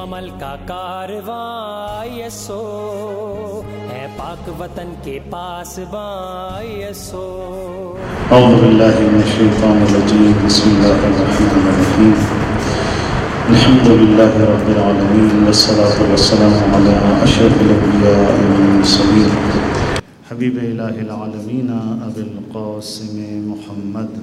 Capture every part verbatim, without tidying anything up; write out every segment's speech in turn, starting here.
عمل کا کارواں یسو ہے پاک وطن کے پاس باں یسو. اعوذ باللہ من الشیطان الرجیم. بسم اللہ الرحمن الرحیم. الحمد للہ رب العالمین والصلاة والسلام علی اشرف الانبیاء والمرسلین حبیب الہ العالمین ابی القاسم محمد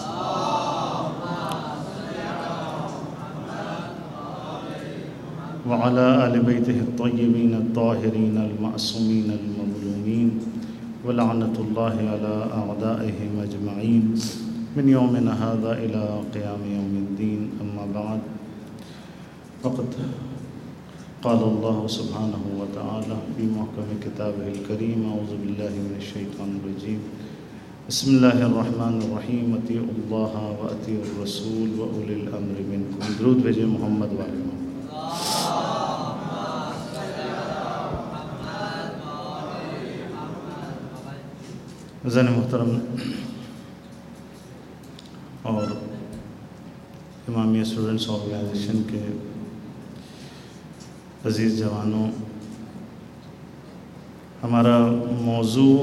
وعلى آل بیتہ الطیبین الطاہرین المعصومین المظلومین ولعنۃ اللہ علی اعدائہم اجمعین من یومنا ھذا الی قیام یوم الدین. اما بعد فقد قال اللہ سبحانہ وتعالی فی محکم کتابہ الکریم. اعوذ باللہ من الشیطان الرجیم. بسم اللہ الرحمن الرحیم. اطیعوا اللہ واطیعوا الرسول واولی الامر منکم. درود بھیجیں محمد والے محمد. عزیزان محترم اور امامیہ اسٹوڈنٹس آرگنائزیشن کے عزیز جوانوں، ہمارا موضوع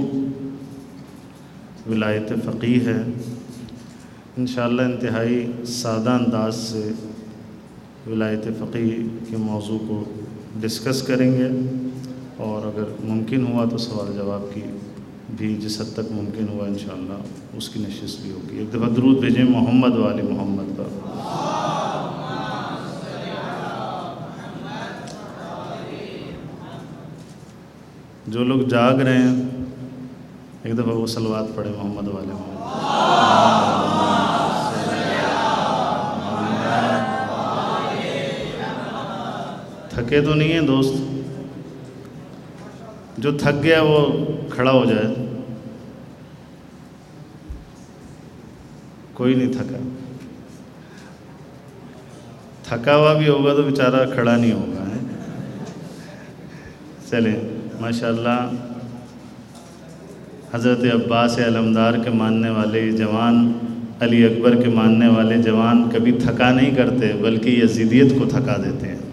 ولایت فقیہ ہے. انشاءاللہ انتہائی سادہ انداز سے ولایت فقیہ کے موضوع کو ڈسکس کریں گے، اور اگر ممکن ہوا تو سوال جواب کی بھی جس حد تک ممکن ہوا انشاءاللہ اس کی نشست بھی ہوگی. ایک دفعہ درود بھیجیں محمد والے محمد پر. جو لوگ جاگ رہے ہیں ایک دفعہ وہ صلوات پڑھیں محمد والے محمد. تھکے تو نہیں ہیں دوست؟ جو تھک گیا وہ کھڑا ہو جائے. کوئی نہیں تھکا. تھکا ہوا بھی ہوگا تو بیچارہ کھڑا نہیں ہوگا. چلیں ماشاءاللہ حضرت عباس علمدار کے ماننے والے جوان، علی اکبر کے ماننے والے جوان کبھی تھکا نہیں کرتے بلکہ یزیدیت کو تھکا دیتے ہیں.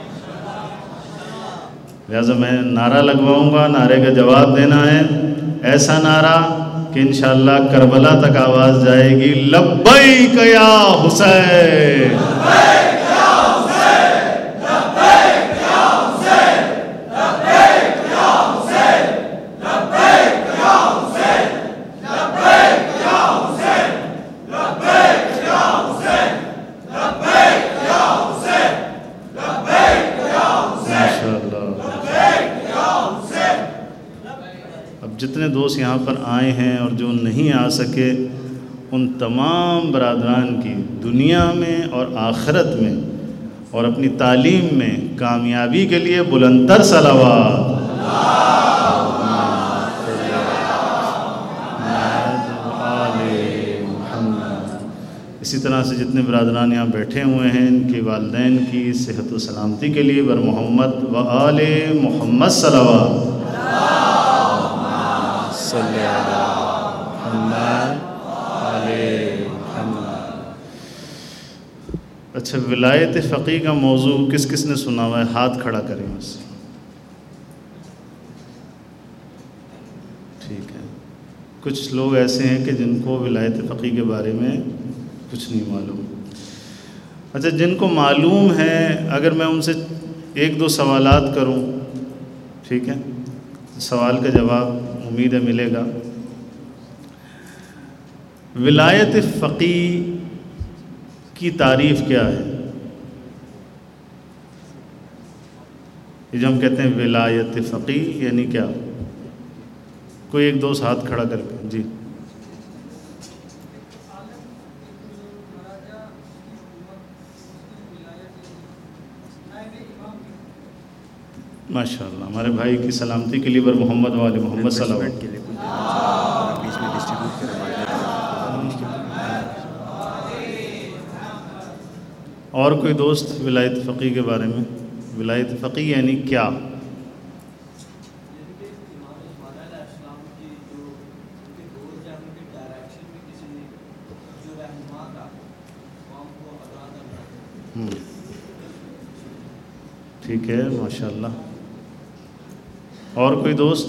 لہٰذا میں نعرہ لگواؤں گا، نعرے کا جواب دینا ہے. ایسا نعرہ کہ انشاءاللہ کربلا تک آواز جائے گی، لبیک یا حسین. جتنے دوست یہاں پر آئے ہیں اور جو نہیں آ سکے، ان تمام برادران کی دنیا میں اور آخرت میں اور اپنی تعلیم میں کامیابی کے لیے بلندتر صلوات. اسی طرح سے جتنے برادران یہاں بیٹھے ہوئے ہیں ان کے والدین کی صحت و سلامتی کے لیے بر محمد و آل محمد صلوات. اچھا، ولایت فقیہ کا موضوع کس کس نے سنا ہوا ہے؟ ہاتھ کھڑا کریں بس. ٹھیک ہے. کچھ لوگ ایسے ہیں کہ جن کو ولایت فقیہ کے بارے میں کچھ نہیں معلوم. اچھا، جن کو معلوم ہے اگر میں ان سے ایک دو سوالات کروں، ٹھیک ہے، سوال کا جواب امید ہے ملے گا. ولایت فقیہ کی تعریف کیا ہے؟ یہ جو ہم کہتے ہیں ولایت فقیہ یعنی کیا؟ کوئی ایک دوست ہاتھ کھڑا کر کے. جی ماشاء اللہ. ہمارے بھائی کی سلامتی کے لیے بر محمد والے محمد صلی اللہ علیہ وسلم. اور کوئی دوست ولایت فقیہ کے بارے میں؟ ولایت فقیہ یعنی کیا؟ ٹھیک ہے، ماشاءاللہ. اور کوئی دوست؟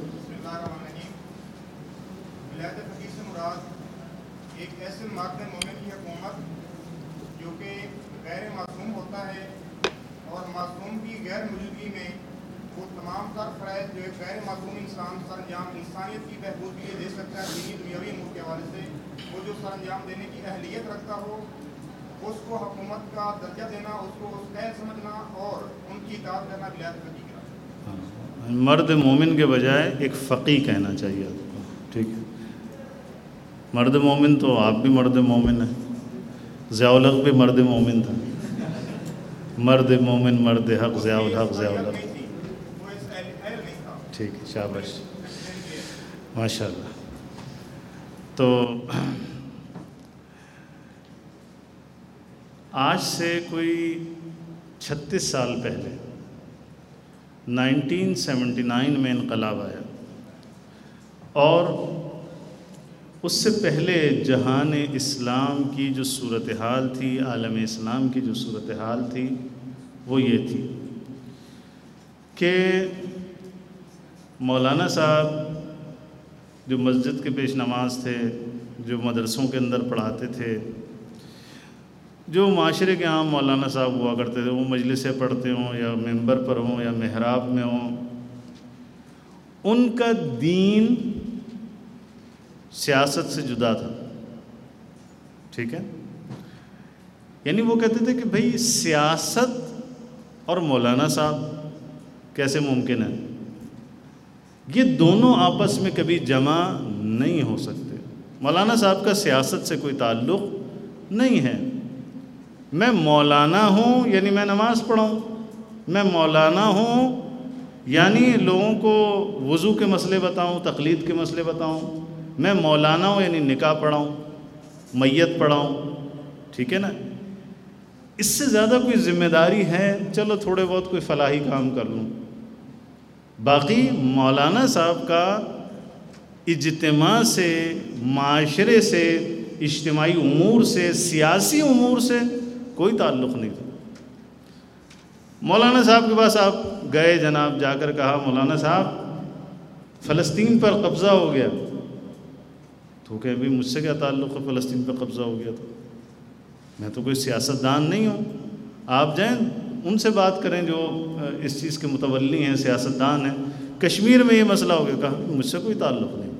ولایت فقیہ سے مراد ایک ایسے مرد مومن کی حکومت جو کہ غیر معصوم ہوتا ہے، اور معصوم کی غیر موجودگی میں وہ تمام تر فرائض جو ایک غیر معصوم انسان سر انجام انسانیت کی بہبود کے لیے دے سکتا ہے دینی دنیاوی امور کے حوالے سے، وہ جو سر انجام دینے کی اہلیت رکھتا ہو اس کو حکومت کا درجہ دینا، اس کو اس اہل سمجھنا اور ان کی اطاعت کرنا ولایت فقیہ کہلاتا ہے. مرد مومن کے بجائے ایک فقیہ کہنا چاہیے آپ کو. ٹھیک ہے، مرد مومن تو آپ بھی مرد مومن ہیں، ضیاء الحق بھی مرد مومن تھا. مرد مومن، مرد حق، ضیاء الحق ضیاء الحق. ٹھیک ہے، شاباش، ماشاء اللہ. تو آج سے کوئی چھتیس سال پہلے نائنٹین سیونٹی نائن میں انقلاب آیا، اور اس سے پہلے جہان اسلام کی جو صورتحال تھی، عالم اسلام کی جو صورتحال تھی، وہ یہ تھی کہ مولانا صاحب جو مسجد کے پیش نماز تھے، جو مدرسوں کے اندر پڑھاتے تھے، جو معاشرے کے عام مولانا صاحب ہوا کرتے تھے، وہ مجلسیں پڑھتے ہوں یا ممبر پر ہوں یا محراب میں ہوں، ان کا دین سیاست سے جدا تھا. ٹھیک ہے، یعنی وہ کہتے تھے کہ بھئی سیاست اور مولانا صاحب کیسے ممکن ہے؟ یہ دونوں آپس میں کبھی جمع نہیں ہو سکتے. مولانا صاحب کا سیاست سے کوئی تعلق نہیں ہے. میں مولانا ہوں یعنی میں نماز پڑھاؤں، میں مولانا ہوں یعنی لوگوں کو وضو کے مسئلے بتاؤں، تقلید کے مسئلے بتاؤں، میں مولانا ہوں یعنی نکاح پڑھاؤں، میت پڑھاؤں. ٹھیک ہے نا؟ اس سے زیادہ کوئی ذمہ داری ہے؟ چلو تھوڑے بہت کوئی فلاحی کام کر لوں. باقی مولانا صاحب کا اجتماع سے، معاشرے سے، اجتماعی امور سے، سیاسی امور سے کوئی تعلق نہیں تھا. مولانا صاحب کے پاس آپ گئے، جناب جا کر کہا مولانا صاحب فلسطین پر قبضہ ہو گیا. تو کہ ابھی مجھ سے کیا تعلق ہے فلسطین پر قبضہ ہو گیا؟ تو میں تو کوئی سیاستدان نہیں ہوں. آپ جائیں ان سے بات کریں جو اس چیز کے متولی ہیں، سیاستدان ہیں. کشمیر میں یہ مسئلہ ہو گیا. کہا مجھ سے کوئی تعلق نہیں.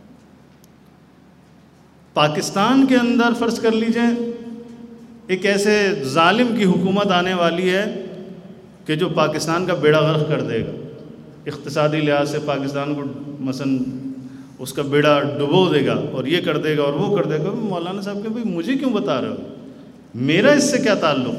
پاکستان کے اندر فرض کر لیجئے ایک ایسے ظالم کی حکومت آنے والی ہے کہ جو پاکستان کا بیڑا غرق کر دے گا. اقتصادی لحاظ سے پاکستان کو مثلا اس کا بیڑا ڈبو دے گا اور یہ کر دے گا اور وہ کر دے گا. مولانا صاحب کہ بھائی مجھے کیوں بتا رہے ہو؟ میرا اس سے کیا تعلق؟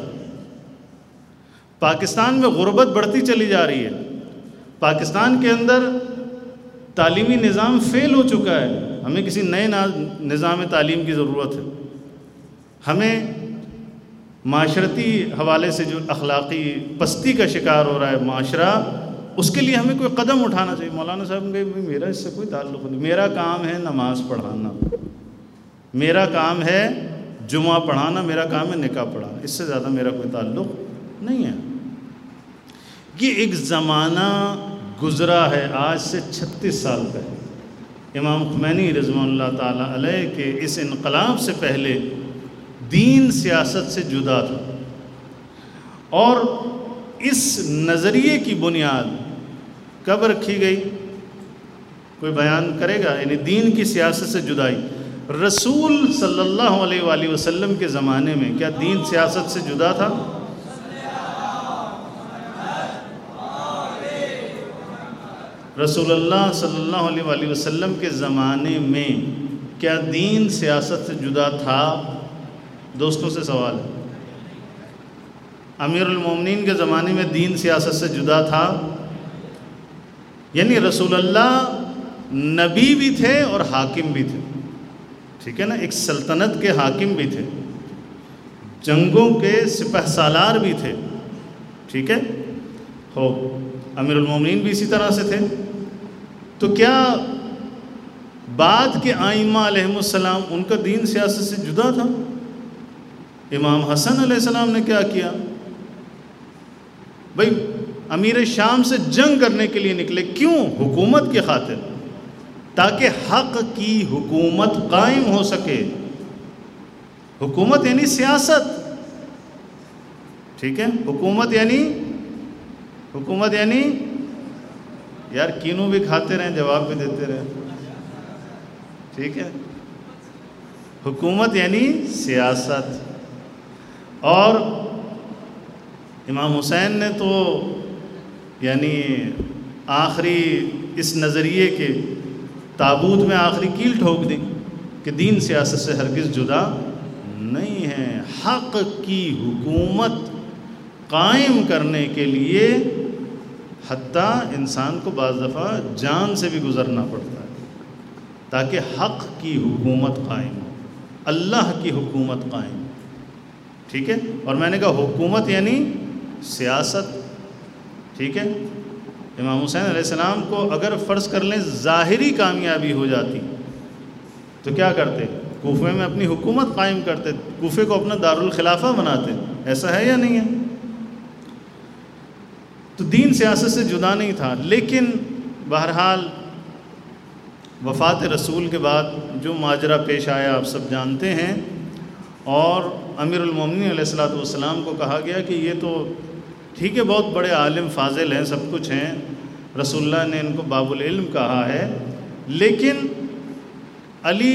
پاکستان میں غربت بڑھتی چلی جا رہی ہے. پاکستان کے اندر تعلیمی نظام فیل ہو چکا ہے. ہمیں کسی نئے نظام تعلیم کی ضرورت ہے. ہمیں معاشرتی حوالے سے جو اخلاقی پستی کا شکار ہو رہا ہے معاشرہ، اس کے لیے ہمیں کوئی قدم اٹھانا چاہیے. مولانا صاحب کہ میرا اس سے کوئی تعلق نہیں. میرا کام ہے نماز پڑھانا، میرا کام ہے جمعہ پڑھانا، میرا کام ہے نکاح پڑھانا. اس سے زیادہ میرا کوئی تعلق نہیں ہے. یہ ایک زمانہ گزرا ہے آج سے چھتیس سال پہلے. امام خمینی رضوان اللہ تعالیٰ علیہ کے اس انقلاب سے پہلے دین سیاست سے جدا تھا، اور اس نظریے کی بنیاد کب رکھی گئی؟ کوئی بیان کرے گا؟ یعنی دین کی سیاست سے جدائی. رسول صلی اللہ علیہ وآلہ وسلم کے زمانے میں کیا دین سیاست سے جدا تھا؟ رسول اللہ صلی اللہ علیہ وآلہ وسلم کے زمانے میں کیا دین سیاست سے جدا تھا؟ دوستوں سے سوال ہے. امیر المومنین کے زمانے میں دین سیاست سے جدا تھا؟ یعنی رسول اللہ نبی بھی تھے اور حاکم بھی تھے. ٹھیک ہے نا؟ ایک سلطنت کے حاکم بھی تھے، جنگوں کے سپہ سالار بھی تھے. ٹھیک ہے ہو امیر المومنین بھی اسی طرح سے تھے. تو کیا بعد کے ائمہ علیہم السلام ان کا دین سیاست سے جدا تھا؟ امام حسن علیہ السلام نے کیا کیا؟ بھائی امیر شام سے جنگ کرنے کے لیے نکلے، کیوں؟ حکومت کی خاطر، تاکہ حق کی حکومت قائم ہو سکے۔ حکومت یعنی سیاست، ٹھیک ہے؟ حکومت یعنی حکومت یعنی یار کینوں بھی کھاتے رہیں، جواب بھی دیتے رہیں، ٹھیک ہے؟ حکومت یعنی سیاست۔ اور امام حسین نے تو یعنی آخری اس نظریے کے تابوت میں آخری کیل ٹھوک دی کہ دین سیاست سے ہرگز جدا نہیں ہے۔ حق کی حکومت قائم کرنے کے لیے حتیٰ انسان کو بعض دفعہ جان سے بھی گزرنا پڑتا ہے تاکہ حق کی حکومت قائم ہو، اللہ کی حکومت قائم ہو، ٹھیک ہے؟ اور میں نے کہا حکومت یعنی سیاست، ٹھیک ہے؟ امام حسین علیہ السلام کو اگر فرض کر لیں ظاہری کامیابی ہو جاتی تو کیا کرتے؟ کوفے میں اپنی حکومت قائم کرتے، کوفے کو اپنا دارالخلافہ بناتے، ایسا ہے یا نہیں ہے؟ تو دین سیاست سے جدا نہیں تھا، لیکن بہرحال وفات رسول کے بعد جو ماجرا پیش آیا آپ سب جانتے ہیں، اور امیر المومنین علیہ الصلوۃ والسلام کو کہا گیا کہ یہ تو ٹھیک ہے بہت بڑے عالم فاضل ہیں، سب کچھ ہیں، رسول اللہ نے ان کو باب العلم کہا ہے، لیکن علی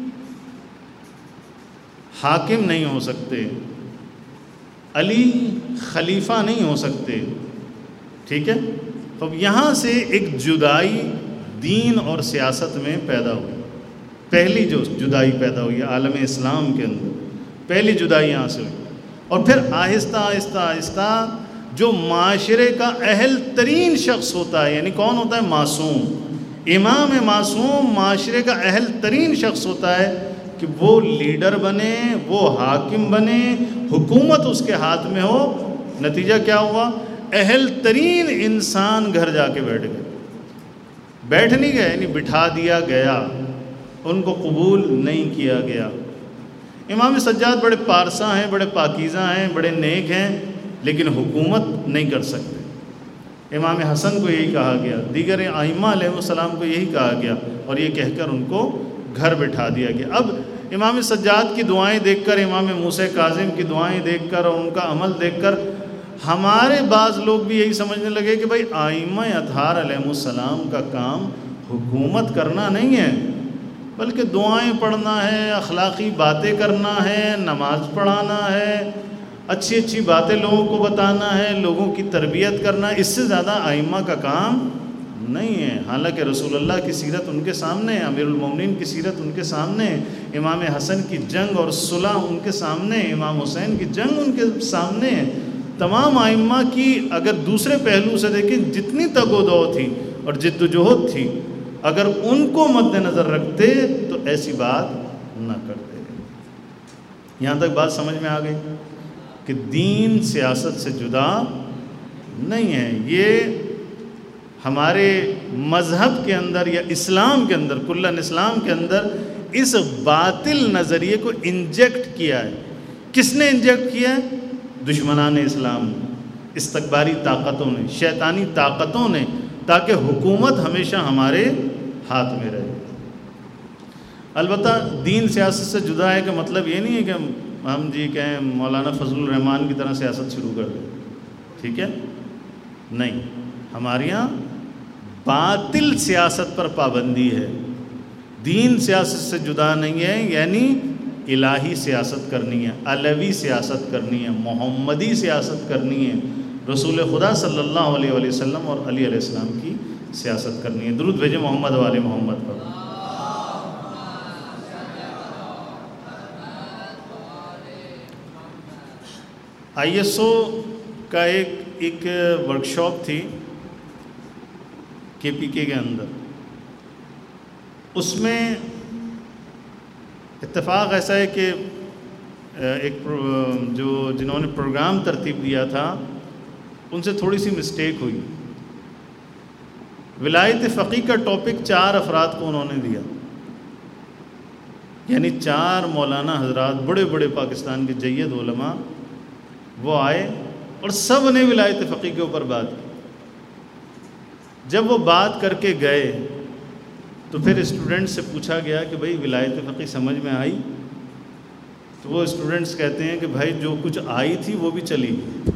حاکم نہیں ہو سکتے، علی خلیفہ نہیں ہو سکتے، ٹھیک ہے؟ تو اب یہاں سے ایک جدائی دین اور سیاست میں پیدا ہوئی، پہلی جو جدائی پیدا ہوئی عالم اسلام کے اندر، پہلی جدائی یہاں سے ہوئی، اور پھر آہستہ آہستہ آہستہ جو معاشرے کا اہل ترین شخص ہوتا ہے، یعنی کون ہوتا ہے؟ معصوم، امام معصوم معاشرے کا اہل ترین شخص ہوتا ہے کہ وہ لیڈر بنے، وہ حاکم بنے، حکومت اس کے ہاتھ میں ہو۔ نتیجہ کیا ہوا؟ اہل ترین انسان گھر جا کے بیٹھ گئے، بیٹھ نہیں گئے یعنی بٹھا دیا گیا، ان کو قبول نہیں کیا گیا۔ امام سجاد بڑے پارسا ہیں، بڑے پاکیزہ ہیں، بڑے نیک ہیں، لیکن حکومت نہیں کر سکتے۔ امام حسن کو یہی کہا گیا، دیگر ائمہ علیہ السلام کو یہی کہا گیا، اور یہ کہہ کر ان کو گھر بٹھا دیا گیا۔ اب امام سجاد کی دعائیں دیکھ کر، امام موسیٰ کاظم کی دعائیں دیکھ کر اور ان کا عمل دیکھ کر ہمارے بعض لوگ بھی یہی سمجھنے لگے کہ بھائی ائمہ اطہار علیہ السلام کا کام حکومت کرنا نہیں ہے، بلکہ دعائیں پڑھنا ہے، اخلاقی باتیں کرنا ہے، نماز پڑھانا ہے، اچھی اچھی باتیں لوگوں کو بتانا ہے، لوگوں کی تربیت کرنا ہے، اس سے زیادہ ائمہ کا کام نہیں ہے۔ حالانکہ رسول اللہ کی سیرت ان کے سامنے ہے، امیر المومنین کی سیرت ان کے سامنے ہے، امام حسن کی جنگ اور صلح ان کے سامنے ہے، امام حسین کی جنگ ان کے سامنے ہے۔ تمام ائمہ کی اگر دوسرے پہلو سے دیکھیں جتنی تگ و دو تھی اور جد و جہد تھی، اگر ان کو مد نظر رکھتے تو ایسی بات نہ کرتے۔ یہاں تک بات سمجھ میں آ گئی کہ دین سیاست سے جدا نہیں ہے۔ یہ ہمارے مذہب کے اندر یا اسلام کے اندر، کلن اسلام کے اندر اس باطل نظریے کو انجیکٹ کیا ہے۔ کس نے انجیکٹ کیا ہے؟ دشمنان اسلام نے، استکباری طاقتوں نے، شیطانی طاقتوں نے، تاکہ حکومت ہمیشہ ہمارے ہاتھ میں رہے۔ البتہ دین سیاست سے جدا ہے کہ مطلب یہ نہیں ہے کہ ہم جی کہیں مولانا فضل الرحمان کی طرح سیاست شروع کر دیں، ٹھیک ہے؟ نہیں، ہمارے یہاں باطل سیاست پر پابندی ہے، دین سیاست سے جدا نہیں ہے، یعنی الہی سیاست کرنی ہے، علوی سیاست کرنی ہے، محمدی سیاست کرنی ہے، رسول خدا صلی اللہ علیہ وآلہ وسلم اور علی علیہ السلام کی سیاست کرنی ہے۔ درود بھیجیں محمد والے محمد پر۔ آئی ایس او کا ایک ایک ورکشاپ تھی کے پی کے کے اندر، اس میں اتفاق ایسا ہے کہ ایک جو جنہوں نے پروگرام ترتیب دیا تھا ان سے تھوڑی سی مسٹیک ہوئی۔ ولایت فقیہ کا ٹاپک چار افراد کو انہوں نے دیا، یعنی چار مولانا حضرات بڑے بڑے پاکستان کے جید علماء وہ آئے اور سب نے ولایت فقیہ کے اوپر بات کی۔ جب وہ بات کر کے گئے تو پھر اسٹوڈنٹ سے پوچھا گیا کہ بھائی ولایت فقیہ سمجھ میں آئی؟ تو وہ اسٹوڈنٹس کہتے ہیں کہ بھائی جو کچھ آئی تھی وہ بھی چلی گئی۔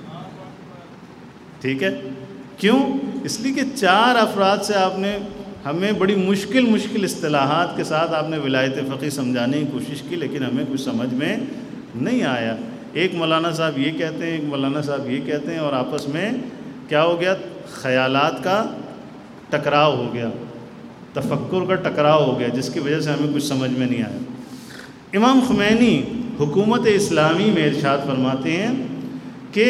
ٹھیک ہے، کیوں؟ اس لیے کہ چار افراد سے آپ نے ہمیں بڑی مشکل مشکل اصطلاحات کے ساتھ آپ نے ولایت فقیہ سمجھانے کی کوشش کی، لیکن ہمیں کچھ سمجھ میں نہیں آیا۔ ایک مولانا صاحب یہ کہتے ہیں، ایک مولانا صاحب یہ کہتے ہیں، اور آپس میں کیا ہو گیا؟ خیالات کا ٹکراؤ ہو گیا، تفکر کا ٹکراؤ ہو گیا، جس کی وجہ سے ہمیں کچھ سمجھ میں نہیں آیا۔ امام خمینی حکومت اسلامی میں ارشاد فرماتے ہیں کہ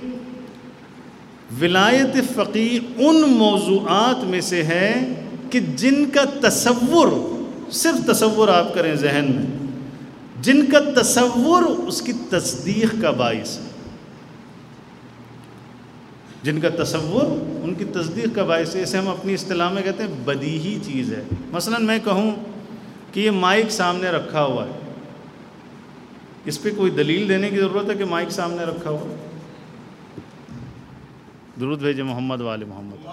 ولایت فقیہ ان موضوعات میں سے ہے کہ جن کا تصور، صرف تصور آپ کریں ذہن میں، جن کا تصور اس کی تصدیق کا باعث ہے، جن کا تصور ان کی تصدیق کا باعث ہے۔ اسے ہم اپنی اصطلاح میں کہتے ہیں بدیہی چیز ہے۔ مثلا میں کہوں کہ یہ مائک سامنے رکھا ہوا ہے، اس پہ کوئی دلیل دینے کی ضرورت ہے کہ مائک سامنے رکھا ہوا ہے؟ درود بھیجے محمد والے محمد۔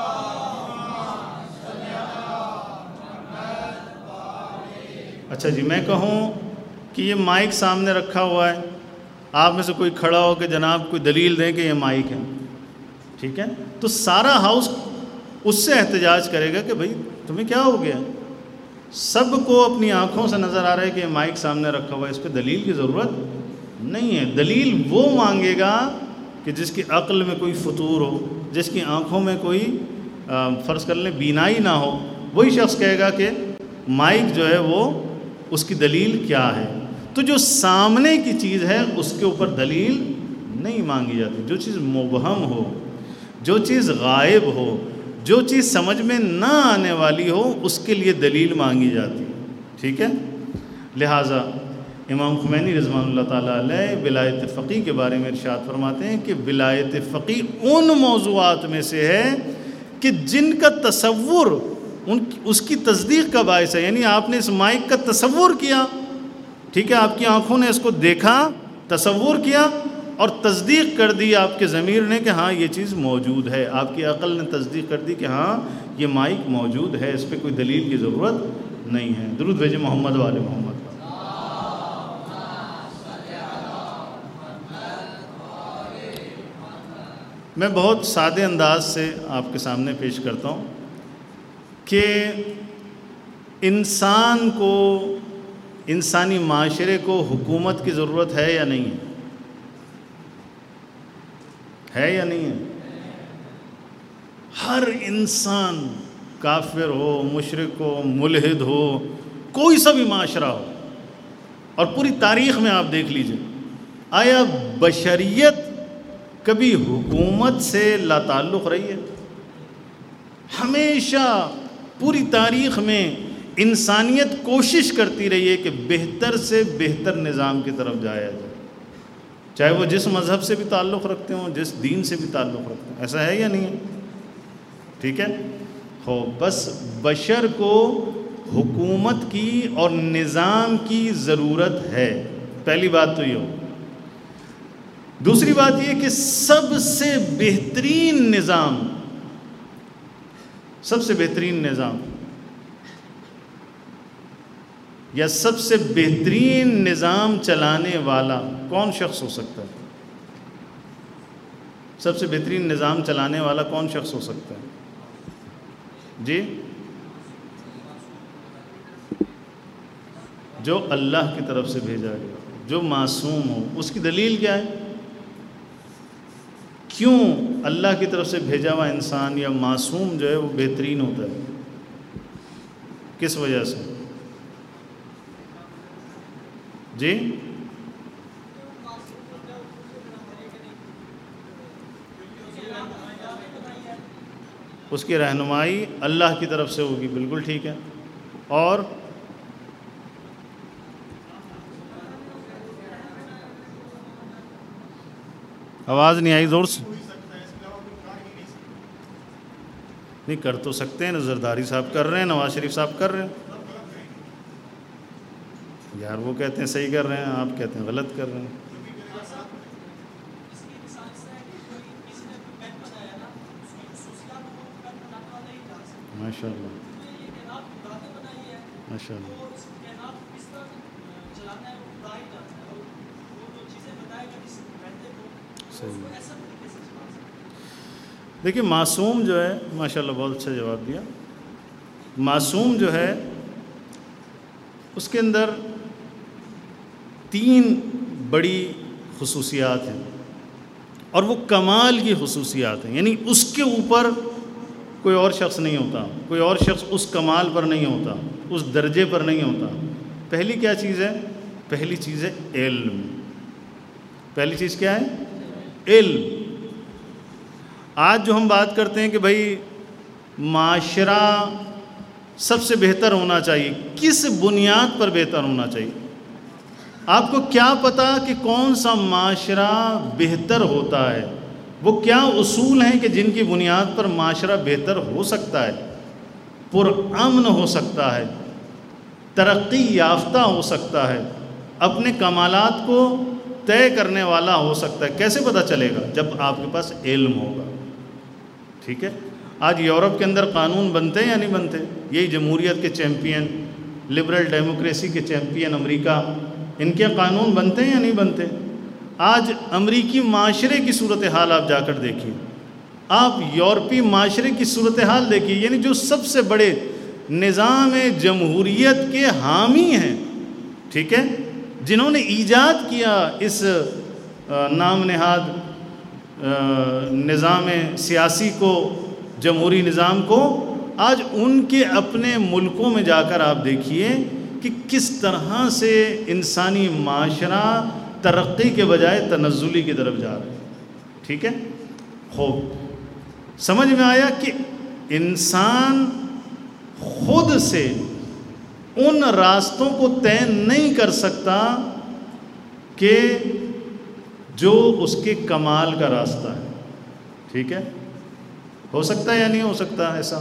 اچھا جی، میں کہوں کہ یہ مائک سامنے رکھا ہوا ہے، آپ میں سے کوئی کھڑا ہو کہ جناب کوئی دلیل دیں کہ یہ مائک ہے، ٹھیک ہے؟ تو سارا ہاؤس اس سے احتجاج کرے گا کہ بھائی تمہیں کیا ہو گیا؟ سب کو اپنی آنکھوں سے نظر آ رہا ہے کہ یہ مائک سامنے رکھا ہوا ہے، اس پہ دلیل کی ضرورت نہیں ہے۔ دلیل وہ مانگے گا کہ جس کی عقل میں کوئی فطور ہو، جس کی آنکھوں میں کوئی فرض کر لیں بینائی نہ ہو، وہی شخص کہے گا کہ مائک جو ہے وہ اس کی دلیل کیا ہے۔ تو جو سامنے کی چیز ہے اس کے اوپر دلیل نہیں مانگی جاتی۔ جو چیز مبہم ہو، جو چیز غائب ہو، جو چیز سمجھ میں نہ آنے والی ہو، اس کے لیے دلیل مانگی جاتی ہے، ٹھیک ہے؟ لہٰذا امام خمینی رضوان اللہ تعالیٰ علیہ ولایت فقیہ کے بارے میں ارشاد فرماتے ہیں کہ ولایت فقیہ ان موضوعات میں سے ہے کہ جن کا تصور ان اس کی تصدیق کا باعث ہے۔ یعنی آپ نے اس مائک کا تصور کیا، ٹھیک ہے، آپ کی آنکھوں نے اس کو دیکھا، تصور کیا اور تصدیق کر دی آپ کے ضمیر نے کہ ہاں یہ چیز موجود ہے، آپ کی عقل نے تصدیق کر دی کہ ہاں یہ مائک موجود ہے، اس پہ کوئی دلیل کی ضرورت نہیں ہے۔ درود بھیجے محمد والے محمد۔ میں بہت سادے انداز سے آپ کے سامنے پیش کرتا ہوں کہ انسان کو، انسانی معاشرے کو حکومت کی ضرورت ہے یا نہیں ہے؟ ہے یا نہیں ہے؟ ہر انسان، کافر ہو، مشرک ہو، ملحد ہو، کوئی سا بھی معاشرہ ہو، اور پوری تاریخ میں آپ دیکھ لیجئے، آیا بشریت کبھی حکومت سے لا تعلق رہی ہے؟ ہمیشہ پوری تاریخ میں انسانیت کوشش کرتی رہی ہے کہ بہتر سے بہتر نظام کی طرف جایا جائے، چاہے وہ جس مذہب سے بھی تعلق رکھتے ہوں، جس دین سے بھی تعلق رکھتے ہوں۔ ایسا ہے یا نہیں ہے؟ ٹھیک ہے ہو، بس بشر کو حکومت کی اور نظام کی ضرورت ہے، پہلی بات تو یہ ہو۔ دوسری بات یہ کہ سب سے بہترین نظام، سب سے بہترین نظام یا سب سے بہترین نظام چلانے والا کون شخص ہو سکتا ہے؟ سب سے بہترین نظام چلانے والا کون شخص ہو سکتا ہے؟ جی، جو اللہ کی طرف سے بھیجا گیا، جو معصوم ہو۔ اس کی دلیل کیا ہے؟ کیوں اللہ کی طرف سے بھیجا ہوا انسان یا معصوم جو ہے وہ بہترین ہوتا ہے؟ کس وجہ سے؟ جی، اس کی رہنمائی اللہ کی طرف سے ہوگی، بالکل ٹھیک ہے۔ اور آواز نہیں آئی زور سے؟ نہیں کر تو سکتے ہیں، زرداری صاحب کر رہے ہیں، نواز شریف صاحب کر رہے ہیں، یار وہ کہتے ہیں صحیح کر رہے ہیں، آپ کہتے ہیں غلط کر رہے ہیں۔ ماشاء اللہ ماشاء اللہ. دیکھیے معصوم جو ہے ماشاء اللہ بہت اچھا جواب دیا. معصوم جو ہے اس کے اندر تین بڑی خصوصیات ہیں اور وہ کمال کی خصوصیات ہیں، یعنی اس کے اوپر کوئی اور شخص نہیں ہوتا، کوئی اور شخص اس کمال پر نہیں ہوتا، اس درجے پر نہیں ہوتا. پہلی کیا چیز ہے؟ پہلی چیز ہے علم. پہلی چیز کیا ہے؟ علم. آج جو ہم بات کرتے ہیں کہ بھائی معاشرہ سب سے بہتر ہونا چاہیے، کس بنیاد پر بہتر ہونا چاہیے؟ آپ کو کیا پتا کہ کون سا معاشرہ بہتر ہوتا ہے؟ وہ کیا اصول ہیں کہ جن کی بنیاد پر معاشرہ بہتر ہو سکتا ہے، پرامن ہو سکتا ہے، ترقی یافتہ ہو سکتا ہے، اپنے کمالات کو طے کرنے والا ہو سکتا ہے؟ کیسے پتہ چلے گا؟ جب آپ کے پاس علم ہوگا. ٹھیک ہے. آج یورپ کے اندر قانون بنتے ہیں یا نہیں بنتے؟ یہی جمہوریت کے چیمپئن، لبرل ڈیموکریسی کے چیمپئن امریکہ، ان کے قانون بنتے ہیں یا نہیں بنتے؟ آج امریکی معاشرے کی صورتحال آپ جا کر دیکھیے، آپ یورپی معاشرے کی صورتحال دیکھیے، یعنی جو سب سے بڑے نظام جمہوریت کے حامی ہیں، ٹھیک ہے، جنہوں نے ایجاد کیا اس نام نہاد نظام سیاسی کو، جمہوری نظام کو، آج ان کے اپنے ملکوں میں جا کر آپ دیکھیے کہ کس طرح سے انسانی معاشرہ ترقی کے بجائے تنزلی کی طرف جا رہا ہے. ٹھیک ہے. خوب سمجھ میں آیا کہ انسان خود سے ان راستوں کو طے نہیں کر سکتا کہ جو اس کے کمال کا راستہ ہے. ٹھیک ہے. ہو سکتا ہے یا نہیں ہو سکتا ایسا؟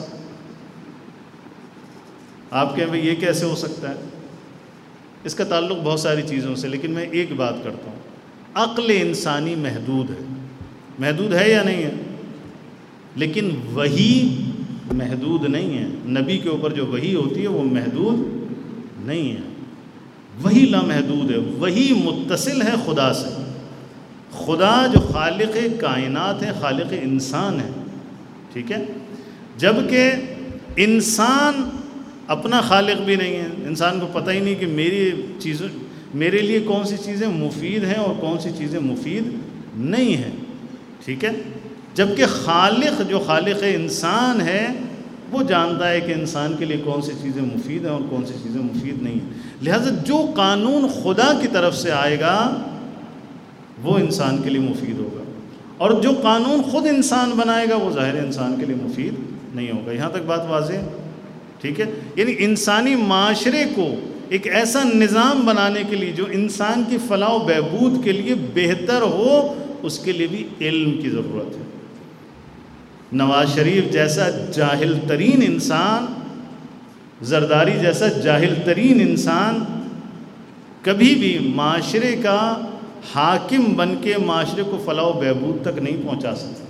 آپ کہیں بھائی یہ کیسے ہو سکتا ہے؟ اس کا تعلق بہت ساری چیزوں سے، لیکن میں ایک بات کرتا ہوں. عقل انسانی محدود ہے. محدود ہے یا نہیں ہے؟ لیکن وحی محدود نہیں ہے. نبی کے اوپر جو وحی ہوتی ہے وہ محدود نہیں ہے. وحی لامحدود ہے. وحی متصل ہے خدا سے. خدا جو خالق کائنات ہے، خالق انسان ہے. ٹھیک ہے. جبکہ انسان اپنا خالق بھی نہیں ہے. انسان کو پتہ ہی نہیں کہ میری چیزیں، میرے لیے کون سی چیزیں مفید ہیں اور کون سی چیزیں مفید نہیں ہیں. ٹھیک ہے. جبکہ خالق جو خالق انسان ہے وہ جانتا ہے کہ انسان کے لیے کون سی چیزیں مفید ہیں اور کون سی چیزیں مفید نہیں ہیں. لہٰذا جو قانون خدا کی طرف سے آئے گا وہ انسان کے لیے مفید ہوگا، اور جو قانون خود انسان بنائے گا وہ ظاہر انسان کے لیے مفید نہیں ہوگا. یہاں تک بات واضح ہے. ٹھیک ہے. یعنی انسانی معاشرے کو ایک ایسا نظام بنانے کے لیے جو انسان کی فلاح و بہبود کے لیے بہتر ہو، اس کے لیے بھی علم کی ضرورت ہے. نواز شریف جیسا جاہل ترین انسان، زرداری جیسا جاہل ترین انسان کبھی بھی معاشرے کا حاکم بن کے معاشرے کو فلاح و بہبود تک نہیں پہنچا سکتا.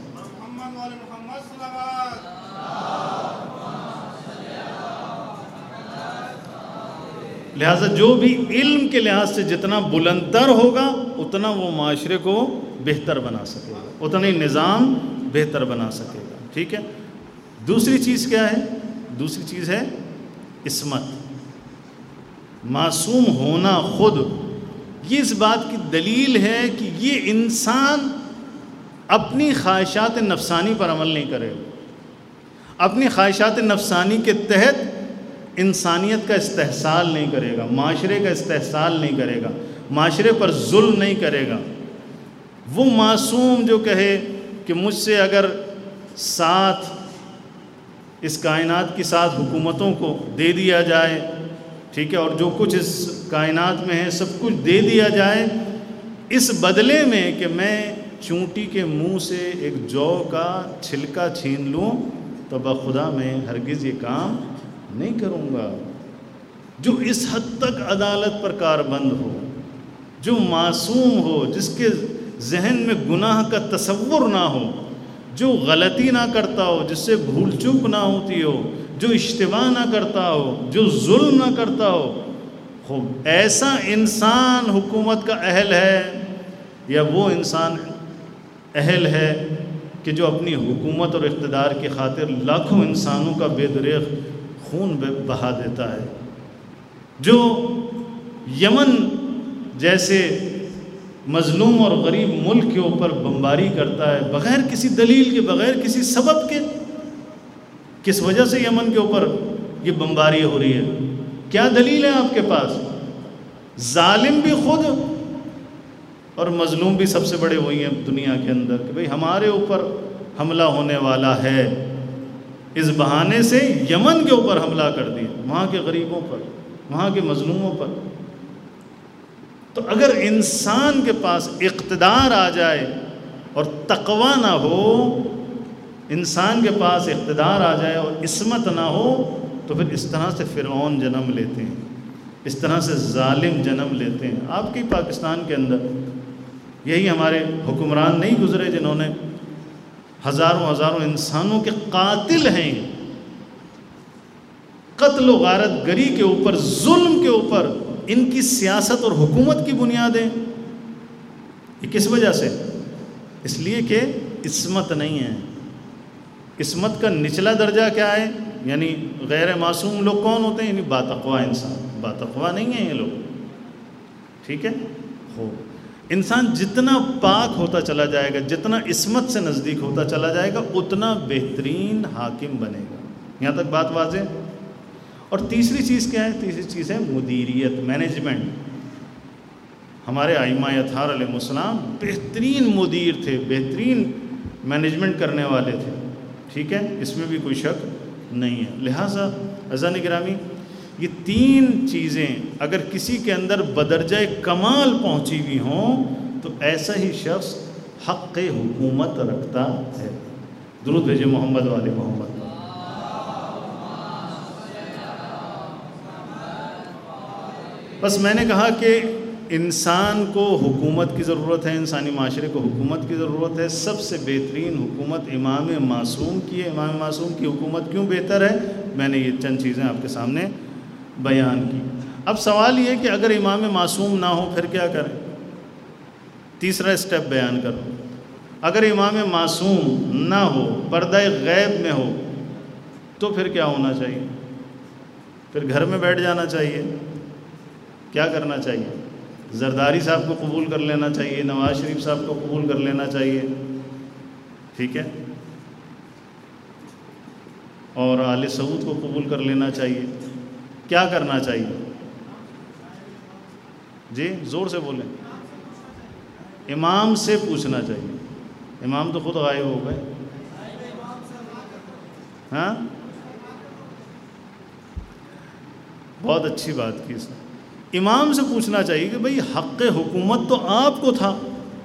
لہٰذا جو بھی علم کے لحاظ سے جتنا بلند تر ہوگا اتنا وہ معاشرے کو بہتر بنا سکے گا، اتنا ہی نظام بہتر بنا سکے گا. ٹھیک ہے. دوسری چیز کیا ہے؟ دوسری چیز ہے عصمت. معصوم ہونا خود یہ اس بات کی دلیل ہے کہ یہ انسان اپنی خواہشات نفسانی پر عمل نہیں کرے گا. اپنی خواہشات نفسانی کے تحت انسانیت کا استحصال نہیں کرے گا، معاشرے کا استحصال نہیں کرے گا، معاشرے پر ظلم نہیں کرے گا. وہ معصوم جو کہے کہ مجھ سے اگر ساتھ اس کائنات کی ساتھ حکومتوں کو دے دیا جائے، ٹھیک ہے، اور جو کچھ اس کائنات میں ہے سب کچھ دے دیا جائے، اس بدلے میں کہ میں چونٹی کے منہ سے ایک جو کا چھلکا چھین لوں، تو بخدا میں ہرگز یہ کام نہیں کروں گا. جو اس حد تک عدالت پر کاربند ہو، جو معصوم ہو، جس کے ذہن میں گناہ کا تصور نہ ہو، جو غلطی نہ کرتا ہو، جس سے بھول چوک نہ ہوتی ہو، جو اشتباہ نہ کرتا ہو، جو ظلم نہ کرتا ہو، خوب ایسا انسان حکومت کا اہل ہے یا وہ انسان اہل ہے کہ جو اپنی حکومت اور اقتدار کی خاطر لاکھوں انسانوں کا بے دریغ خون بہا دیتا ہے، جو یمن جیسے مظلوم اور غریب ملک کے اوپر بمباری کرتا ہے بغیر کسی دلیل کے، بغیر کسی سبب کے۔ کس وجہ سے یمن کے اوپر یہ بمباری ہو رہی ہے؟ کیا دلیل ہے آپ کے پاس؟ ظالم بھی خود اور مظلوم بھی سب سے بڑے وہی ہیں دنیا کے اندر کہ بھئی ہمارے اوپر حملہ ہونے والا ہے، اس بہانے سے یمن کے اوپر حملہ کر دیا، وہاں کے غریبوں پر، وہاں کے مظلوموں پر۔ تو اگر انسان کے پاس اقتدار آ جائے اور تقوی نہ ہو، انسان کے پاس اقتدار آ جائے اور عصمت نہ ہو، تو پھر اس طرح سے فرعون جنم لیتے ہیں، اس طرح سے ظالم جنم لیتے ہیں۔ آپ کے پاکستان کے اندر یہی ہمارے حکمران نہیں گزرے جنہوں نے ہزاروں ہزاروں انسانوں کے قاتل ہیں، قتل و غارت گری کے اوپر، ظلم کے اوپر ان کی سیاست اور حکومت کی بنیادیں۔ یہ کس وجہ سے؟ اس لیے کہ عصمت نہیں ہے۔ عصمت کا نچلا درجہ کیا ہے؟ یعنی غیر معصوم لوگ کون ہوتے ہیں؟ یعنی باتقوا انسان، باتقوا نہیں ہیں یہ لوگ، ٹھیک ہے؟ خوب انسان جتنا پاک ہوتا چلا جائے گا، جتنا عصمت سے نزدیک ہوتا چلا جائے گا، اتنا بہترین حاکم بنے گا۔ یہاں تک بات واضح؟ اور تیسری چیز کیا ہے؟ تیسری چیز ہے مدیریت، مینجمنٹ۔ ہمارے ائمہ اطہار علیہ السلام بہترین مدیر تھے، بہترین مینجمنٹ کرنے والے تھے، ٹھیک ہے؟ اس میں بھی کوئی شک نہیں ہے۔ لہٰذا عزیزان گرامی، یہ تین چیزیں اگر کسی کے اندر بدرجہ کمال پہنچی ہوئی ہوں تو ایسا ہی شخص حق حکومت رکھتا ہے۔ درود بھیجے محمد والے محمد۔ بس میں نے کہا کہ انسان کو حکومت کی ضرورت ہے، انسانی معاشرے کو حکومت کی ضرورت ہے۔ سب سے بہترین حکومت امام معصوم کی ہے۔ امام معصوم کی حکومت کیوں بہتر ہے؟ میں نے یہ چند چیزیں آپ کے سامنے بیان کی۔ اب سوال یہ کہ اگر امام معصوم نہ ہو پھر کیا کریں؟ تیسرا اسٹیپ بیان کروں۔ اگر امام معصوم نہ ہو، پردہ غیب میں ہو، تو پھر کیا ہونا چاہیے؟ پھر گھر میں بیٹھ جانا چاہیے۔ کیا کرنا چاہیے؟ زرداری صاحب کو قبول کر لینا چاہیے، نواز شریف صاحب کو قبول کر لینا چاہیے، ٹھیک ہے؟ اور آل سعود کو قبول کر لینا چاہیے۔ کیا کرنا چاہیے؟ جی زور سے بولیں۔ امام سے پوچھنا چاہیے۔ امام تو خود غائب ہو گئے، ہاں؟ بہت اچھی بات کی اس نے۔ امام سے پوچھنا چاہیے کہ بھئی حق حکومت تو آپ کو تھا،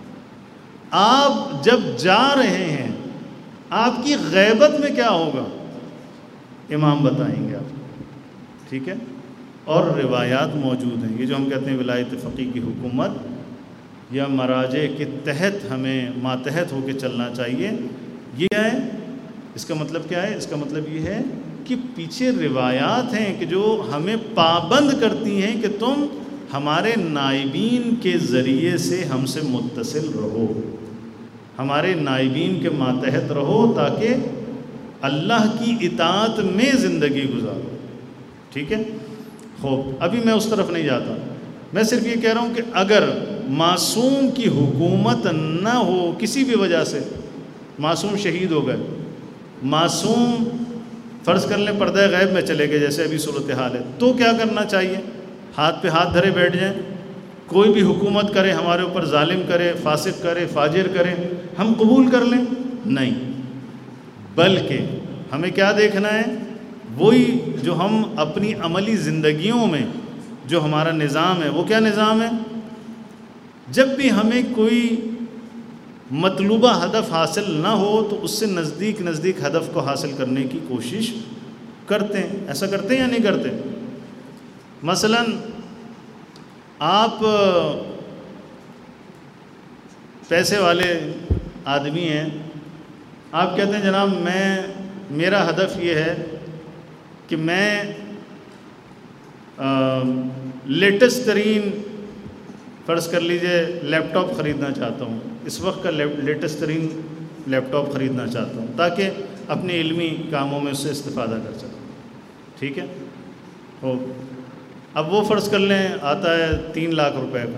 آپ جب جا رہے ہیں آپ کی غیبت میں کیا ہوگا؟ امام بتائیں گے آپ کو، ٹھیک ہے؟ اور روایات موجود ہیں، یہ جو ہم کہتے ہیں ولایت فقیہ کی حکومت یا مراجع کے تحت ہمیں ماتحت ہو کے چلنا چاہیے، یہ ہے اس کا مطلب کیا ہے؟ اس کا مطلب یہ ہے کہ پیچھے روایات ہیں کہ جو ہمیں پابند کرتی ہیں کہ تم ہمارے نائبین کے ذریعے سے ہم سے متصل رہو، ہمارے نائبین کے ماتحت رہو تاکہ اللہ کی اطاعت میں زندگی گزارو، ٹھیک ہے؟ خوب ابھی میں اس طرف نہیں جاتا، میں صرف یہ کہہ رہا ہوں کہ اگر معصوم کی حکومت نہ ہو کسی بھی وجہ سے، معصوم شہید ہو گئے، معصوم فرض کر لیں پردہ غیب میں چلے گئے جیسے ابھی صورتحال ہے، تو کیا کرنا چاہیے؟ ہاتھ پہ ہاتھ دھرے بیٹھ جائیں؟ کوئی بھی حکومت کرے ہمارے اوپر، ظالم کرے، فاسق کرے، فاجر کرے، ہم قبول کر لیں؟ نہیں، بلکہ ہمیں کیا دیکھنا ہے؟ وہی جو ہم اپنی عملی زندگیوں میں جو ہمارا نظام ہے، وہ کیا نظام ہے؟ جب بھی ہمیں کوئی مطلوبہ ہدف حاصل نہ ہو تو اس سے نزدیک نزدیک ہدف کو حاصل کرنے کی کوشش کرتے ہیں۔ ایسا کرتے ہیں یا نہیں کرتے؟ مثلا آپ پیسے والے آدمی ہیں، آپ کہتے ہیں جناب میں میرا ہدف یہ ہے کہ میں لیٹسٹ ترین فرض کر لیجئے لیپ ٹاپ خریدنا چاہتا ہوں، اس وقت کا لیٹسٹ ترین لیپ ٹاپ خریدنا چاہتا ہوں تاکہ اپنے علمی کاموں میں اس سے استفادہ کر سکوں، ٹھیک ہے؟ ہو اب وہ فرض کر لیں آتا ہے تین لاکھ روپے کا.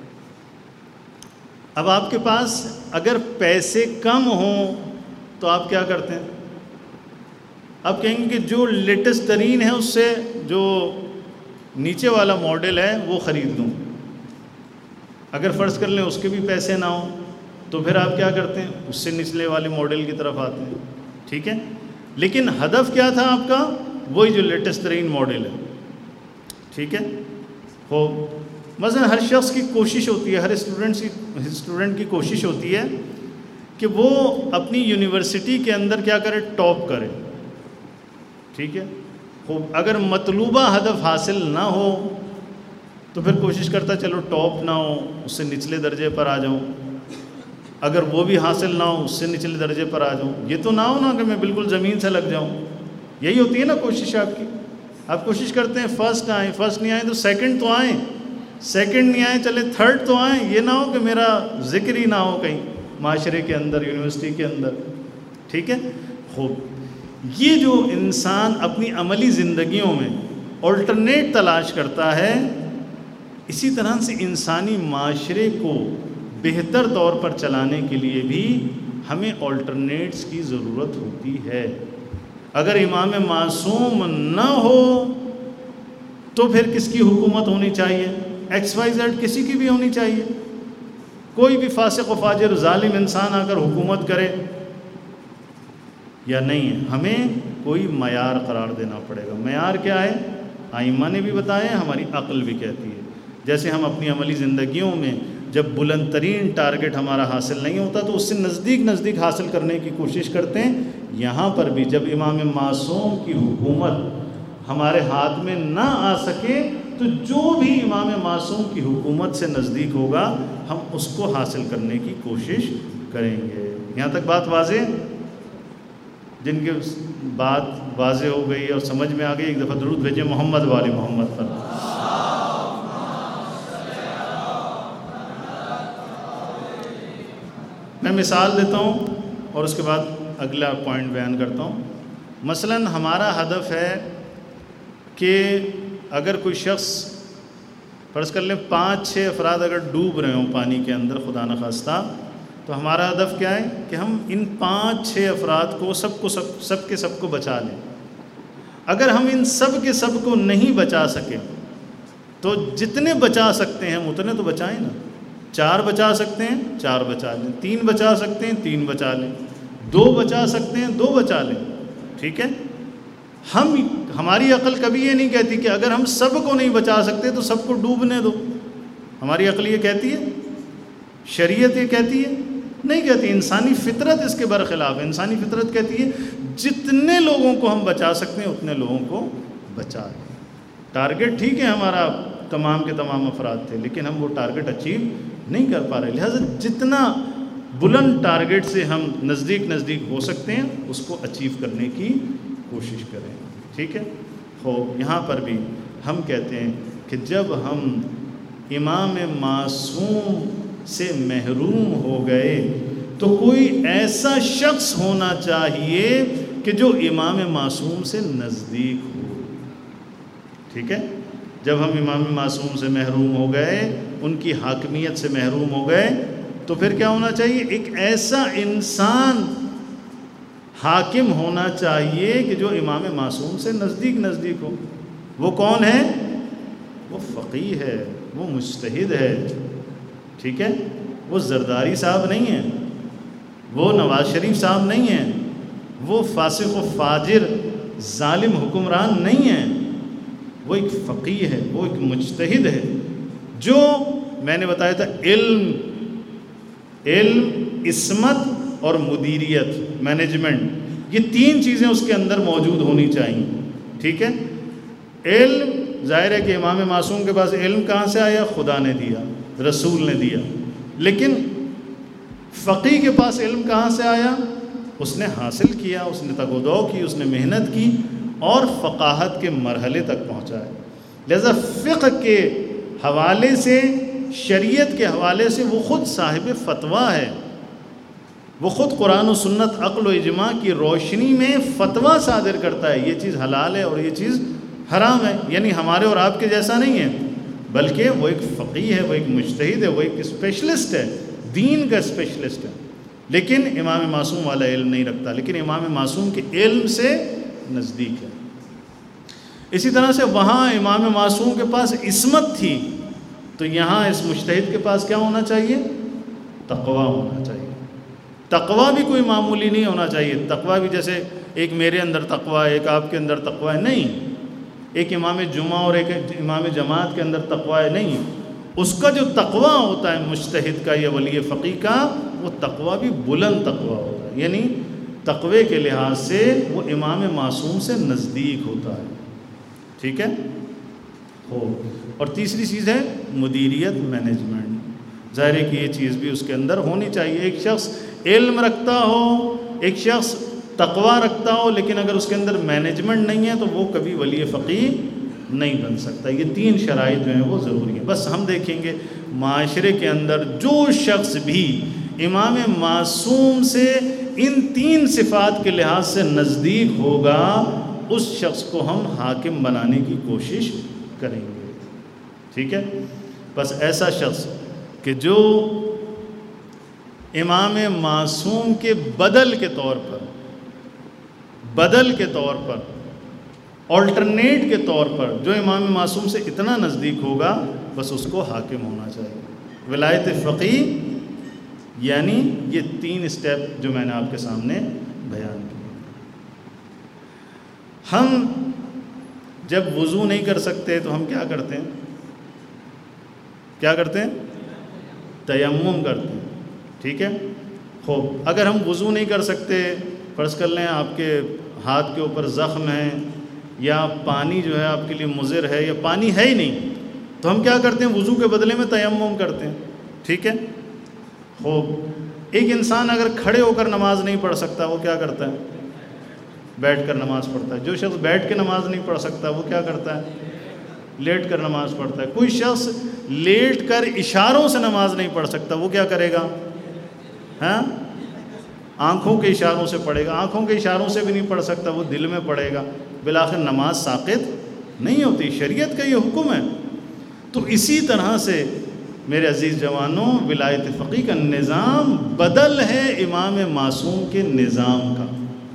اب آپ کے پاس اگر پیسے کم ہوں تو آپ کیا کرتے ہیں؟ آپ کہیں گے کہ جو لیٹسٹ ترین ہے اس سے جو نیچے والا ماڈل ہے وہ خرید لوں. اگر فرض کر لیں اس کے بھی پیسے نہ ہوں تو پھر آپ کیا کرتے ہیں؟ اس سے نچلے والے ماڈل کی طرف آتے ہیں، ٹھیک ہے؟ لیکن ہدف کیا تھا آپ کا؟ وہی جو لیٹسٹ ترین ماڈل ہے، ٹھیک ہے؟ ہو مثلا ہر شخص کی کوشش ہوتی ہے، ہر اسٹوڈنٹ کی اسٹوڈنٹ کی کوشش ہوتی ہے کہ وہ اپنی یونیورسٹی کے اندر کیا کرے؟ ٹاپ کرے، ٹھیک ہے؟ خوب اگر مطلوبہ ہدف حاصل نہ ہو تو پھر کوشش کرتا چلو ٹاپ نہ ہو، اس سے نچلے درجے پر آ جاؤں. اگر وہ بھی حاصل نہ ہو اس سے نچلے درجے پر آ جاؤں. یہ تو نہ ہو نا کہ میں بالکل زمین سے لگ جاؤں. یہی ہوتی ہے نا کوشش آپ کی. آپ کوشش کرتے ہیں فرسٹ آئیں، فرسٹ نہیں آئیں تو سیکنڈ تو آئیں، سیکنڈ نہیں آئیں چلے تھرڈ تو آئیں. یہ نہ ہو کہ میرا ذکر ہی نہ ہو کہیں معاشرے کے اندر، یونیورسٹی کے اندر، ٹھیک ہے؟ خوب یہ جو انسان اپنی عملی زندگیوں میں آلٹرنیٹ تلاش کرتا ہے، اسی طرح سے انسانی معاشرے کو بہتر طور پر چلانے کے لیے بھی ہمیں آلٹرنیٹس کی ضرورت ہوتی ہے. اگر امام معصوم نہ ہو تو پھر کس کی حکومت ہونی چاہیے؟ ایکس وائی زیڈ کسی کی بھی ہونی چاہیے. کوئی بھی فاسق و فاجر ظالم انسان آ کر حکومت کرے یا نہیں ہے، ہمیں کوئی معیار قرار دینا پڑے گا. معیار کیا ہے؟ ائمہ نے بھی بتایا، ہماری عقل بھی کہتی ہے. جیسے ہم اپنی عملی زندگیوں میں جب بلند ترین ٹارگٹ ہمارا حاصل نہیں ہوتا تو اس سے نزدیک نزدیک حاصل کرنے کی کوشش کرتے ہیں. یہاں پر بھی جب امام معصوم کی حکومت ہمارے ہاتھ میں نہ آ سکے تو جو بھی امام معصوم کی حکومت سے نزدیک ہوگا ہم اس کو حاصل کرنے کی کوشش کریں گے. یہاں تک بات واضح؟ جن کی بات واضح ہو گئی اور سمجھ میں آ گئی ایک دفعہ درود بھیجیں محمد والے محمد پر. میں مثال دیتا ہوں اور اس کے بعد اگلا پوائنٹ بیان کرتا ہوں. مثلاً ہمارا ہدف ہے کہ اگر کوئی شخص فرض کر لیں پانچ چھ افراد اگر ڈوب رہے ہوں پانی کے اندر خدا نخواستہ، تو ہمارا ہدف کیا ہے کہ ہم ان پانچ چھ افراد کو سب کو سب سب کے سب کو بچا لیں. اگر ہم ان سب کے سب کو نہیں بچا سکیں تو جتنے بچا سکتے ہیں ہم اتنے تو بچائیں نا. چار بچا سکتے ہیں چار بچا لیں، تین بچا سکتے ہیں تین بچا لیں، دو بچا سکتے ہیں دو بچا لیں، ٹھیک ہے؟ ہم ہماری عقل کبھی یہ نہیں کہتی کہ اگر ہم سب کو نہیں بچا سکتے تو سب کو ڈوبنے دو. ہماری عقل یہ کہتی ہے؟ شریعت یہ کہتی ہے؟ نہیں کہتی. انسانی فطرت اس کے برخلاف ہے. انسانی فطرت کہتی ہے جتنے لوگوں کو ہم بچا سکتے ہیں اتنے لوگوں کو بچا لیں. ٹارگٹ ٹھیک ہے ہمارا تمام کے تمام افراد تھے لیکن ہم وہ ٹارگٹ اچیو نہیں کر پا رہے. لہٰذا جتنا بلند ٹارگٹ سے ہم نزدیک نزدیک ہو سکتے ہیں اس کو اچیو کرنے کی کوشش کریں، ٹھیک ہے؟ ہو یہاں پر بھی ہم کہتے ہیں کہ جب ہم امام معصوم سے محروم ہو گئے تو کوئی ایسا شخص ہونا چاہیے کہ جو امام معصوم سے نزدیک ہو، ٹھیک ہے؟ جب ہم امام معصوم سے محروم ہو گئے، ان کی حاکمیت سے محروم ہو گئے تو پھر کیا ہونا چاہیے؟ ایک ایسا انسان حاکم ہونا چاہیے کہ جو امام معصوم سے نزدیک نزدیک ہو. وہ کون ہے؟ وہ فقیہ ہے، وہ مجتہد ہے، ٹھیک ہے؟ وہ زرداری صاحب نہیں ہیں، وہ نواز شریف صاحب نہیں ہیں، وہ فاسق و فاجر ظالم حکمران نہیں ہیں. وہ ایک فقیہ ہے، وہ ایک مجتہد ہے جو میں نے بتایا تھا علم علم عصمت اور مدیریت مینجمنٹ، یہ تین چیزیں اس کے اندر موجود ہونی چاہیے، ٹھیک ہے؟ علم ظاہر ہے کہ امام معصوم کے پاس علم کہاں سے آیا؟ خدا نے دیا، رسول نے دیا. لیکن فقیہ کے پاس علم کہاں سے آیا؟ اس نے حاصل کیا، اس نے تگ و دو کی، اس نے محنت کی اور فقاہت کے مرحلے تک پہنچا ہے. لہذا فقہ کے حوالے سے، شریعت کے حوالے سے وہ خود صاحب فتویٰ ہے، وہ خود قرآن و سنت، عقل و اجماع کی روشنی میں فتویٰ صادر کرتا ہے، یہ چیز حلال ہے اور یہ چیز حرام ہے. یعنی ہمارے اور آپ کے جیسا نہیں ہے، بلکہ وہ ایک فقیہ ہے، وہ ایک مجتہد ہے، وہ ایک اسپیشلسٹ ہے، دین کا اسپیشلسٹ ہے. لیکن امام معصوم والا علم نہیں رکھتا، لیکن امام معصوم کے علم سے نزدیک ہے. اسی طرح سے وہاں امام معصوم کے پاس عصمت تھی، تو یہاں اس مجتہد کے پاس کیا ہونا چاہیے؟ تقویٰ ہونا چاہیے. تقویٰ بھی کوئی معمولی نہیں ہونا چاہیے. تقویٰ بھی جیسے ایک میرے اندر تقویٰ ہے، ایک آپ کے اندر تقویٰ ہے، نہیں. ایک امام جمعہ اور ایک امام جماعت کے اندر تقویٰ ہے، نہیں. اس کا جو تقویٰ ہوتا ہے مجتہد کا یا ولی فقیہ کا، وہ تقویٰ بھی بلند تقویٰ ہوتا ہے، یعنی تقوی کے لحاظ سے وہ امام معصوم سے نزدیک ہوتا ہے. ٹھیک ہے ہو. اور تیسری چیز ہے مدیریت، مینجمنٹ. ظاہر ہے کہ یہ چیز بھی اس کے اندر ہونی چاہیے. ایک شخص علم رکھتا ہو، ایک شخص تقویٰ رکھتا ہو، لیکن اگر اس کے اندر مینجمنٹ نہیں ہے تو وہ کبھی ولی فقیہ نہیں بن سکتا. یہ تین شرائط جو ہیں وہ ضروری ہیں. بس ہم دیکھیں گے معاشرے کے اندر جو شخص بھی امام معصوم سے ان تین صفات کے لحاظ سے نزدیک ہوگا، اس شخص کو ہم حاکم بنانے کی کوشش کریں گے. ٹھیک ہے. بس ایسا شخص کہ جو امام معصوم کے بدل کے طور پر بدل کے طور پر آلٹرنیٹ کے طور پر جو امام معصوم سے اتنا نزدیک ہوگا، بس اس کو حاکم ہونا چاہیے. ولایت فقیہ یعنی یہ تین اسٹیپ جو میں نے آپ کے سامنے بیان کیے. ہم جب وضو نہیں کر سکتے تو ہم کیا کرتے ہیں؟ کیا کرتے ہیں؟ تیمم کرتے ہیں. ٹھیک ہے. خوب. اگر ہم وضو نہیں کر سکتے، فرض کر لیں آپ کے ہاتھ کے اوپر زخم ہے، یا پانی جو ہے آپ کے لیے مضر ہے، یا پانی ہے ہی نہیں، تو ہم کیا کرتے ہیں؟ وضو کے بدلے میں تیمم کرتے ہیں. ٹھیک ہے. خوب. ایک انسان اگر کھڑے ہو کر نماز نہیں پڑھ سکتا، وہ کیا کرتا ہے؟ بیٹھ کر نماز پڑھتا ہے. جو شخص بیٹھ کے نماز نہیں پڑھ سکتا، وہ کیا کرتا ہے؟ لیٹ کر نماز پڑھتا ہے. کوئی شخص لیٹ کر اشاروں سے نماز نہیں پڑھ سکتا، وہ کیا کرے گا؟ ہاں آنکھوں کے اشاروں سے پڑھے گا. آنکھوں کے اشاروں سے بھی نہیں پڑھ سکتا، وہ دل میں پڑھے گا. بالآخر نماز ساقط نہیں ہوتی. شریعت کا یہ حکم ہے. تو اسی طرح سے میرے عزیز جوانوں، ولایت فقیہ کا نظام بدل ہے امام معصوم کے نظام کا.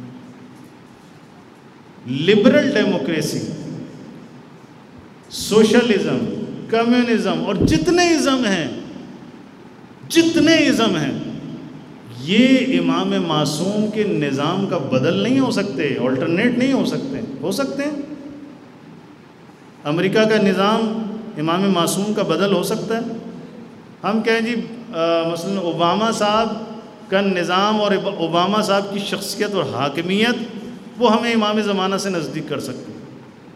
لبرل ڈیموکریسی، سوشلزم، کمیونزم اور جتنے ازم ہیں جتنے ازم ہیں یہ امام معصوم کے نظام کا بدل نہیں ہو سکتے، آلٹرنیٹ نہیں ہو سکتے. ہو سکتے ہیں. امریکہ کا نظام امام معصوم کا بدل ہو سکتا ہے. ہم کہیں جی مثلا اوباما صاحب کا نظام اور اوباما صاحب کی شخصیت اور حاکمیت وہ ہمیں امام زمانہ سے نزدیک کر سکتے ہیں.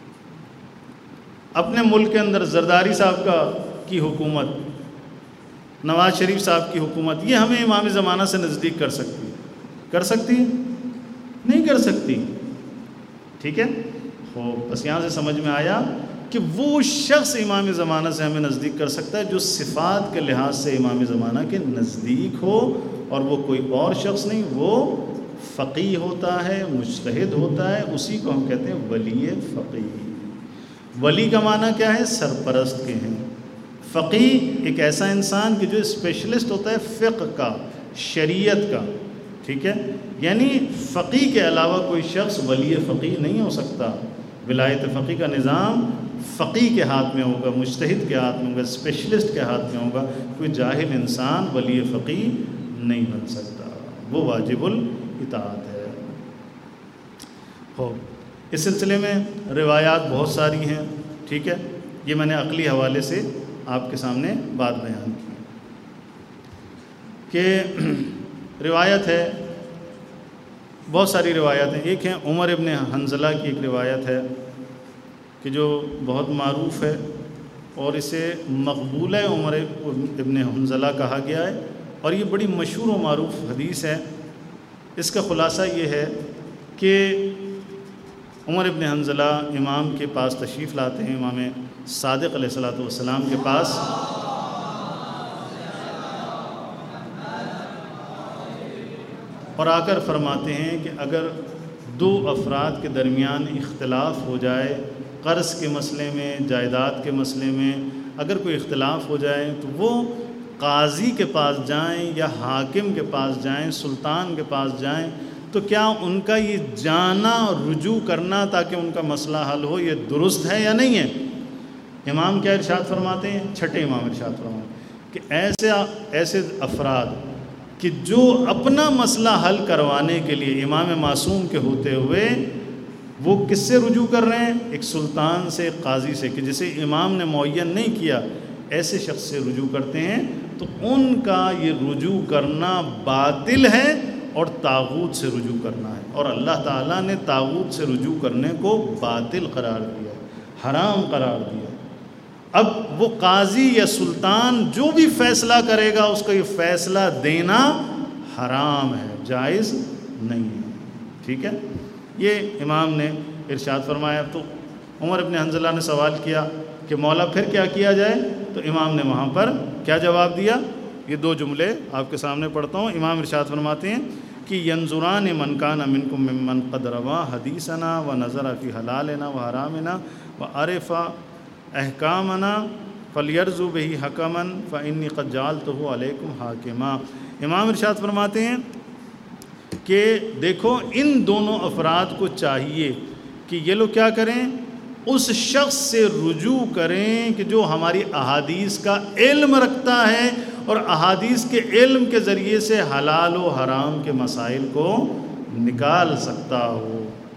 اپنے ملک کے اندر زرداری صاحب کا کی حکومت، نواز شریف صاحب کی حکومت، یہ ہمیں امام زمانہ سے نزدیک کر سکتی ہے. کر سکتی ہے؟ نہیں کر سکتی. ٹھیک ہے. ہو. بس یہاں سے سمجھ میں آیا کہ وہ شخص امام زمانہ سے ہمیں نزدیک کر سکتا ہے جو صفات کے لحاظ سے امام زمانہ کے نزدیک ہو، اور وہ کوئی اور شخص نہیں، وہ فقیہ ہوتا ہے، مجتہد ہوتا ہے. اسی کو ہم کہتے ہیں ولی فقیہ. ولی کا معنی کیا ہے؟ سرپرست کے ہیں. فقیہ ایک ایسا انسان کہ جو اسپیشلسٹ ہوتا ہے فقہ کا، شریعت کا. ٹھیک ہے. یعنی فقیہ کے علاوہ کوئی شخص ولی فقیہ نہیں ہو سکتا. ولایت فقیہ کا نظام فقیہ کے ہاتھ میں ہوگا، مجتہد کے ہاتھ میں ہوگا، اسپیشلسٹ کے ہاتھ میں ہوگا. کوئی جاہل انسان ولی فقیہ نہیں بن سکتا. وہ واجب الاطاعت ہے. ہو. اس سلسلے میں روایات بہت ساری ہیں. ٹھیک ہے. یہ میں نے عقلی حوالے سے آپ کے سامنے بات بیان کی کہ روایت ہے، بہت ساری روایات ہیں. ایک ہے عمر ابن حنظلہ کی ایک روایت ہے کہ جو بہت معروف ہے اور اسے مقبولہ عمر ابن حنظلہ کہا گیا ہے، اور یہ بڑی مشہور و معروف حدیث ہے. اس کا خلاصہ یہ ہے کہ عمر ابن حنظلہ امام کے پاس تشریف لاتے ہیں، امام صادق علیہ الصلوۃ والسلام کے پاس، اور آ کر فرماتے ہیں کہ اگر دو افراد کے درمیان اختلاف ہو جائے، قرض کے مسئلے میں، جائیداد کے مسئلے میں اگر کوئی اختلاف ہو جائے تو وہ قاضی کے پاس جائیں یا حاکم کے پاس جائیں، سلطان کے پاس جائیں، تو کیا ان کا یہ جانا اور رجوع کرنا تاکہ ان کا مسئلہ حل ہو یہ درست ہے یا نہیں ہے؟ امام کیا ارشاد فرماتے ہیں؟ چھٹے امام ارشاد فرماتے ہیں کہ ایسے ایسے افراد کہ جو اپنا مسئلہ حل کروانے کے لیے امام معصوم کے ہوتے ہوئے وہ کس سے رجوع کر رہے ہیں؟ ایک سلطان سے، ایک قاضی سے، کہ جسے امام نے معین نہیں کیا، ایسے شخص سے رجوع کرتے ہیں، تو ان کا یہ رجوع کرنا باطل ہے اور طاغوت سے رجوع کرنا ہے، اور اللہ تعالیٰ نے طاغوت سے رجوع کرنے کو باطل قرار دیا، حرام قرار دیا۔ اب وہ قاضی یا سلطان جو بھی فیصلہ کرے گا اس کا یہ فیصلہ دینا حرام ہے، جائز نہیں ہے، ٹھیک ہے؟ یہ امام نے ارشاد فرمایا۔ تو عمر ابن حنظلہ نے سوال کیا کہ مولا پھر کیا کیا جائے؟ تو امام نے وہاں پر کیا جواب دیا؟ یہ دو جملے آپ کے سامنے پڑھتا ہوں۔ امام ارشاد فرماتے ہیں کہ ینظران من کان منکم ممن قد روا حدیثنا و نظر فی حلالنا و حرامنا و عرف احکامنا فلیرضوا بہ حکما فانی قد جعلتہ علیکم حاکما۔ امام ارشاد فرماتے ہیں کہ دیکھو ان دونوں افراد کو چاہیے کہ یہ لوگ کیا کریں؟ اس شخص سے رجوع کریں کہ جو ہماری احادیث کا علم رکھتا ہے اور احادیث کے علم کے ذریعے سے حلال و حرام کے مسائل کو نکال سکتا ہو۔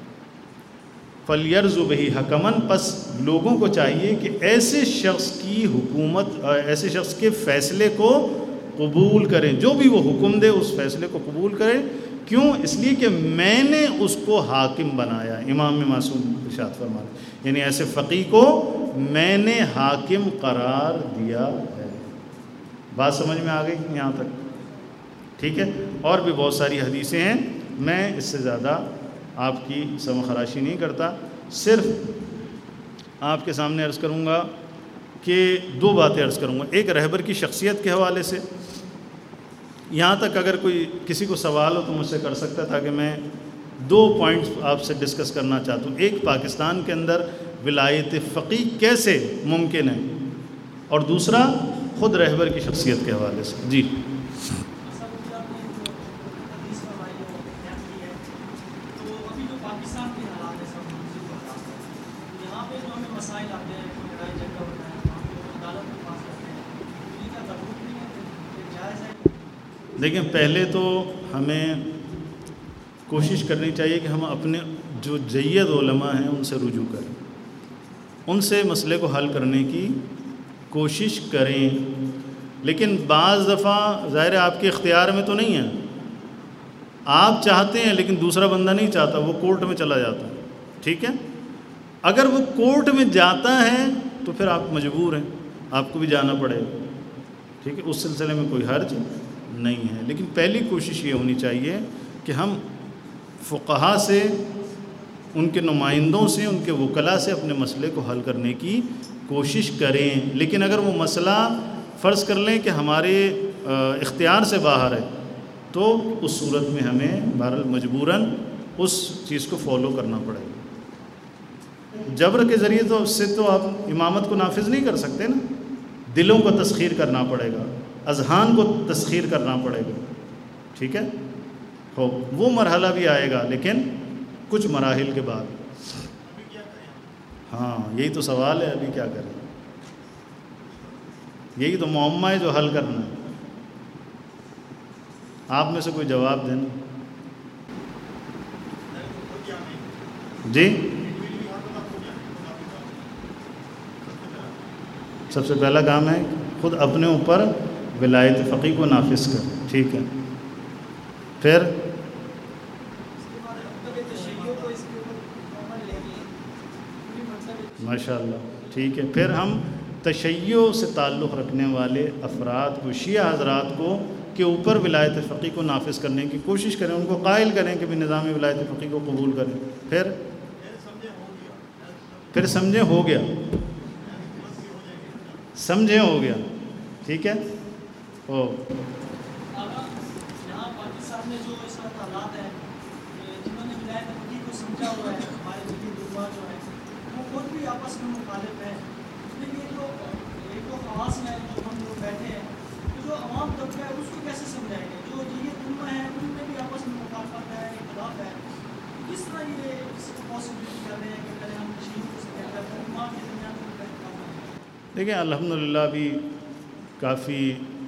فَلْيَرْزُ بِهِ حَكَمًا، پس لوگوں کو چاہیے کہ ایسے شخص کی حکومت، ایسے شخص کے فیصلے کو قبول کریں، جو بھی وہ حکم دے اس فیصلے کو قبول کریں۔ کیوں؟ اس لیے کہ میں نے اس کو حاکم بنایا۔ امام معصوم ارشاد فرماتے یعنی ایسے فقیہ کو میں نے حاکم قرار دیا ہے۔ بات سمجھ میں آ گئی یہاں تک؟ ٹھیک ہے، اور بھی بہت ساری حدیثیں ہیں، میں اس سے زیادہ آپ کی سمع خراشی نہیں کرتا، صرف آپ کے سامنے عرض کروں گا کہ دو باتیں عرض کروں گا۔ ایک رہبر کی شخصیت کے حوالے سے، یہاں تک اگر کوئی کسی کو سوال ہو تو مجھ سے کر سکتا ہے، تاکہ میں دو پوائنٹس آپ سے ڈسکس کرنا چاہتا ہوں۔ ایک پاکستان کے اندر ولایت فقیہ کیسے ممکن ہے، اور دوسرا خود رہبر کی شخصیت کے حوالے سے۔ جی دیکھیں، پہلے تو ہمیں کوشش کرنی چاہیے کہ ہم اپنے جو جید علماء ہیں ان سے رجوع کریں، ان سے مسئلے کو حل کرنے کی کوشش کریں، لیکن بعض دفعہ ظاہر ہے آپ کے اختیار میں تو نہیں ہے، آپ چاہتے ہیں لیکن دوسرا بندہ نہیں چاہتا، وہ کورٹ میں چلا جاتا ہے، ٹھیک ہے؟ اگر وہ کورٹ میں جاتا ہے تو پھر آپ مجبور ہیں، آپ کو بھی جانا پڑے گا، ٹھیک ہے؟ اس سلسلے میں کوئی حرج نہیں ہے، لیکن پہلی کوشش یہ ہونی چاہیے کہ ہم فقہا سے، ان کے نمائندوں سے، ان کے وکلاء سے اپنے مسئلے کو حل کرنے کی کوشش کریں۔ لیکن اگر وہ مسئلہ فرض کر لیں کہ ہمارے اختیار سے باہر ہے تو اس صورت میں ہمیں بہرحال مجبوراً اس چیز کو فالو کرنا پڑے گا۔ جبر کے ذریعے تو اس سے تو آپ امامت کو نافذ نہیں کر سکتے نا، دلوں کو تسخیر کرنا پڑے گا، اذہان کو تسخیر کرنا پڑے گا، ٹھیک ہے؟ ہو وہ مرحلہ بھی آئے گا لیکن کچھ مراحل کے بعد۔ ہاں یہی تو سوال ہے، ابھی کیا کریں؟ یہی تو معمہ ہے جو حل کرنا ہے۔ آپ میں سے کوئی جواب دینا؟ جی سب سے پہلا کام ہے خود اپنے اوپر ولایت فقیہ کو نافذ کر، ٹھیک ہے؟ پھر ماشاء اللہ، ٹھیک ہے، پھر ہم تشیع سے تعلق رکھنے والے افراد کو، شیعہ حضرات کو کے اوپر ولایت فقیہ کو نافذ کرنے کی کوشش کریں، ان کو قائل کریں کہ بھی نظام ولایت فقیہ کو قبول کریں۔ پھر پھر سمجھیں ہو گیا، سمجھیں ہو گیا، ٹھیک ہے۔ او یہاں پاکستان میں جو اس وقت حالات ہیں، جنہوں نے ولایت فقیہ کو سمجھا ہوا ہے، ہمارے جدید علماء جو ہے وہ خود بھی آپس میں مخالف ہیں، لیکن یہ جو ایک تو خواص میں جو ہم لوگ بیٹھے ہیں، تو جو عوام طبقہ ہے اس کو کیسے سمجھائیں گے؟ جو جدید علماء ہیں ان میں بھی آپس میں مخالفت ہے، اختلاف ہے، کس طرح یہ اس کو پاسبلٹی کر رہے ہیں کہ پہلے ہم تشہیر کو سمجھا کرتے ہیں، علماء کے درمیان میں اختلاف ہے؟ دیکھیں الحمدللہ بھی کافی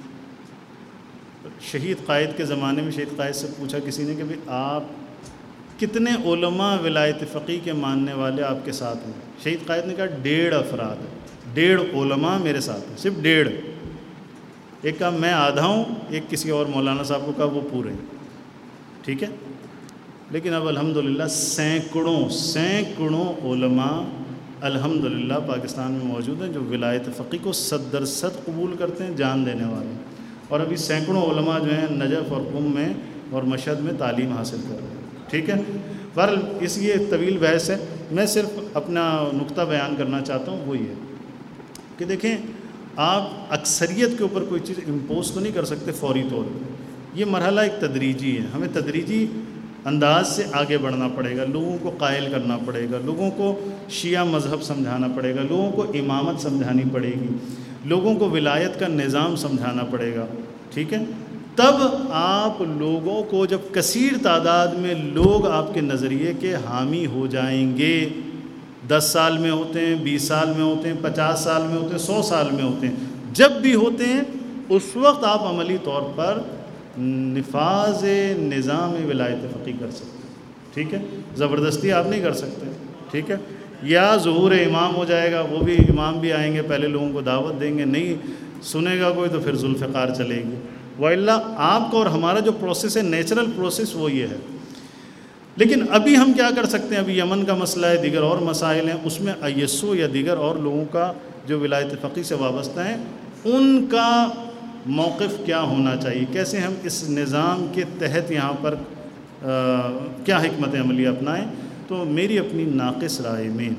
شہید قائد کے زمانے میں شہید قائد سے پوچھا کسی نے کہ بھئی آپ کتنے علماء ولایت فقیہ کے ماننے والے آپ کے ساتھ ہیں؟ شہید قائد نے کہا ڈیڑھ افراد ہیں، ڈیڑھ علماء میرے ساتھ ہیں، صرف ڈیڑھ۔ ایک کہا میں آدھا ہوں، ایک کسی اور مولانا صاحب کو کہا وہ پورے ہیں، ٹھیک ہے۔ لیکن اب الحمدللہ سینکڑوں سینکڑوں علماء الحمدللہ پاکستان میں موجود ہیں جو ولایت فقیہ کو صد درصد قبول کرتے ہیں، جان دینے والے ہیں، اور ابھی سینکڑوں علماء جو ہیں نجف اور قم میں اور مشہد میں تعلیم حاصل کر رہے ہیں، ٹھیک ہے۔ بہرحال اس یہ طویل بحث ہے، میں صرف اپنا نقطہ بیان کرنا چاہتا ہوں، وہ یہ کہ دیکھیں آپ اکثریت کے اوپر کوئی چیز امپوز تو نہیں کر سکتے فوری طور پہ، یہ مرحلہ ایک تدریجی ہے، ہمیں تدریجی انداز سے آگے بڑھنا پڑے گا، لوگوں کو قائل کرنا پڑے گا، لوگوں کو شیعہ مذہب سمجھانا پڑے گا، لوگوں کو امامت سمجھانی پڑے گی، لوگوں کو ولایت کا نظام سمجھانا پڑے گا، ٹھیک ہے۔ تب آپ لوگوں کو جب کثیر تعداد میں لوگ آپ کے نظریے کے حامی ہو جائیں گے، دس سال میں ہوتے ہیں، بیس سال میں ہوتے ہیں، پچاس سال میں ہوتے ہیں، سو سال میں ہوتے ہیں، جب بھی ہوتے ہیں اس وقت آپ عملی طور پر نفاذ نظام ولایت فقیہ کر سکتے ہیں، ٹھیک ہے۔ زبردستی آپ نہیں کر سکتے، ٹھیک ہے۔ یا ظہور امام ہو جائے گا، وہ بھی امام بھی آئیں گے، پہلے لوگوں کو دعوت دیں گے، نہیں سنے گا کوئی تو پھر ذوالفقار چلے گی، وَإِلَّا آپ کا اور ہمارا جو پروسیس ہے نیچرل پروسیس وہ یہ ہے۔ لیکن ابھی ہم کیا کر سکتے ہیں؟ ابھی یمن کا مسئلہ ہے، دیگر اور مسائل ہیں، اس میں آئی ایس او یا دیگر اور لوگوں کا جو ولایت فقیہ سے وابستہ ہیں ان کا موقف کیا ہونا چاہیے، کیسے ہم اس نظام کے تحت یہاں پر آ, کیا حکمت عملی اپنائیں۔ تو میری اپنی ناقص رائے میں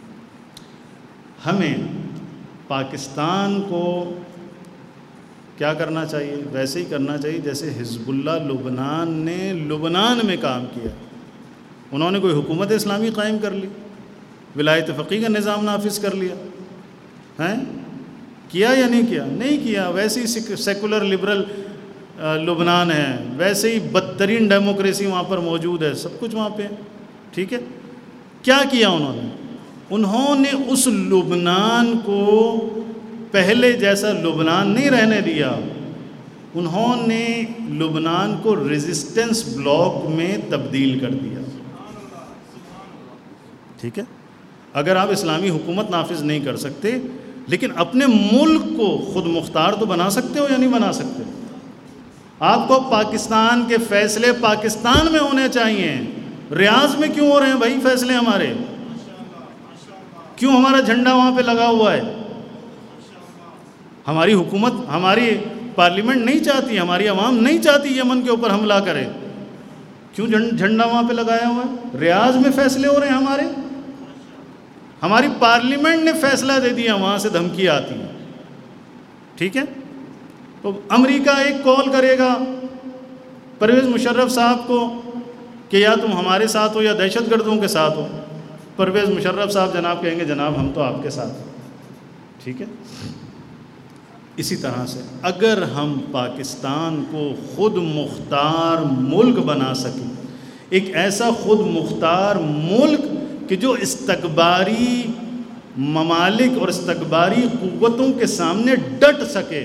ہمیں پاکستان کو کیا کرنا چاہیے؟ ویسے ہی کرنا چاہیے جیسے حزب اللہ لبنان نے لبنان میں کام کیا، انہوں نے کوئی حکومت اسلامی قائم کر لی، ولایت فقیہ کا نظام نافذ کر لیا، ہیں کیا یا نہیں کیا؟ نہیں کیا، ویسے ہی سیکولر لبرل لبنان ہے، ویسے ہی بدترین ڈیموکریسی وہاں پر موجود ہے، سب کچھ وہاں پہ، ٹھیک ہے۔ کیا کیا انہوں نے؟ انہوں نے اس لبنان کو پہلے جیسا لبنان نہیں رہنے دیا، انہوں نے لبنان کو ریزسٹنس بلاک میں تبدیل کر دیا، ٹھیک ہے۔ اگر آپ اسلامی حکومت نافذ نہیں کر سکتے لیکن اپنے ملک کو خود مختار تو بنا سکتے ہو یا نہیں بنا سکتے؟ آپ کو پاکستان کے فیصلے پاکستان میں ہونے چاہیے، ریاض میں کیوں ہو رہے ہیں بھائی فیصلے ہمارے؟ کیوں ہمارا جھنڈا وہاں پہ لگا ہوا ہے؟ ہماری حکومت، ہماری پارلیمنٹ نہیں چاہتی، ہماری عوام نہیں چاہتی یمن کے اوپر حملہ کرے، کیوں جھنڈا وہاں پہ لگایا ہوا ہے؟ ریاض میں فیصلے ہو رہے ہیں ہمارے، ہماری پارلیمنٹ نے فیصلہ دے دیا، وہاں سے دھمکی آتی ہے، ٹھیک ہے۔ تو امریکہ ایک کال کرے گا پرویز مشرف صاحب کو کہ یا تم ہمارے ساتھ ہو یا دہشت گردوں کے ساتھ ہو، پرویز مشرف صاحب جناب کہیں گے جناب ہم تو آپ کے ساتھ ہیں، ٹھیک ہے۔ اسی طرح سے اگر ہم پاکستان کو خود مختار ملک بنا سکیں، ایک ایسا خود مختار ملک کہ جو استکباری ممالک اور استکباری قوتوں کے سامنے ڈٹ سکے،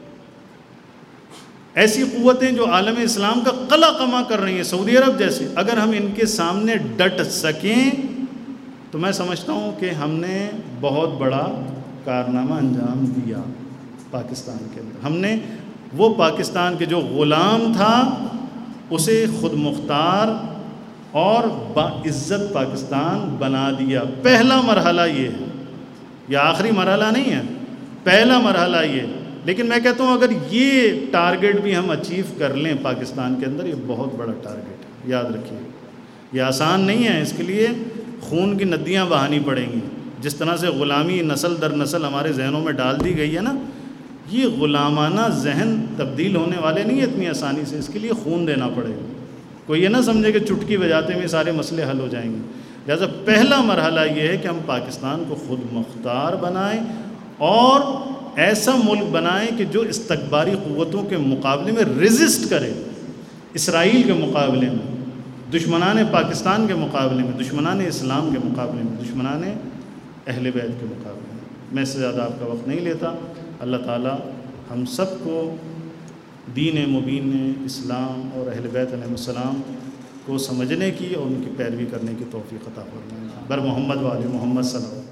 ایسی قوتیں جو عالم اسلام کا قلع قمع کر رہی ہیں، سعودی عرب جیسے، اگر ہم ان کے سامنے ڈٹ سکیں تو میں سمجھتا ہوں کہ ہم نے بہت بڑا کارنامہ انجام دیا پاکستان کے اندر۔ ہم نے وہ پاکستان کے جو غلام تھا اسے خود مختار اور باعزت پاکستان بنا دیا۔ پہلا مرحلہ یہ ہے، یہ آخری مرحلہ نہیں ہے، پہلا مرحلہ یہ۔ لیکن میں کہتا ہوں اگر یہ ٹارگٹ بھی ہم اچیو کر لیں پاکستان کے اندر، یہ بہت بڑا ٹارگٹ ہے، یاد رکھیے۔ یہ آسان نہیں ہے، اس کے لیے خون کی ندیاں بہانی پڑیں گی، جس طرح سے غلامی نسل در نسل ہمارے ذہنوں میں ڈال دی گئی ہے نا، یہ غلامانہ ذہن تبدیل ہونے والے نہیں اتنی آسانی سے، اس کے لیے خون دینا پڑے گا۔ کوئی یہ نہ سمجھے کہ چٹکی بجاتے میں سارے مسئلے حل ہو جائیں گے۔ لہٰذا پہلا مرحلہ یہ ہے کہ ہم پاکستان کو خود مختار بنائیں اور ایسا ملک بنائیں کہ جو استکباری قوتوں کے مقابلے میں ریزسٹ کرے، اسرائیل کے مقابلے میں، دشمنان پاکستان کے مقابلے میں، دشمنان اسلام کے مقابلے میں، دشمنان اہل بیت کے مقابلے میں۔ میں اس سے زیادہ آپ کا وقت نہیں لیتا۔ اللہ تعالی ہم سب کو دین مبین اسلام اور اہل بیت علیہ السلام کو سمجھنے کی اور ان کی پیروی کرنے کی توفیق عطا فرمائے۔ بر محمد و آل محمد صلی اللہ علیہ وسلم۔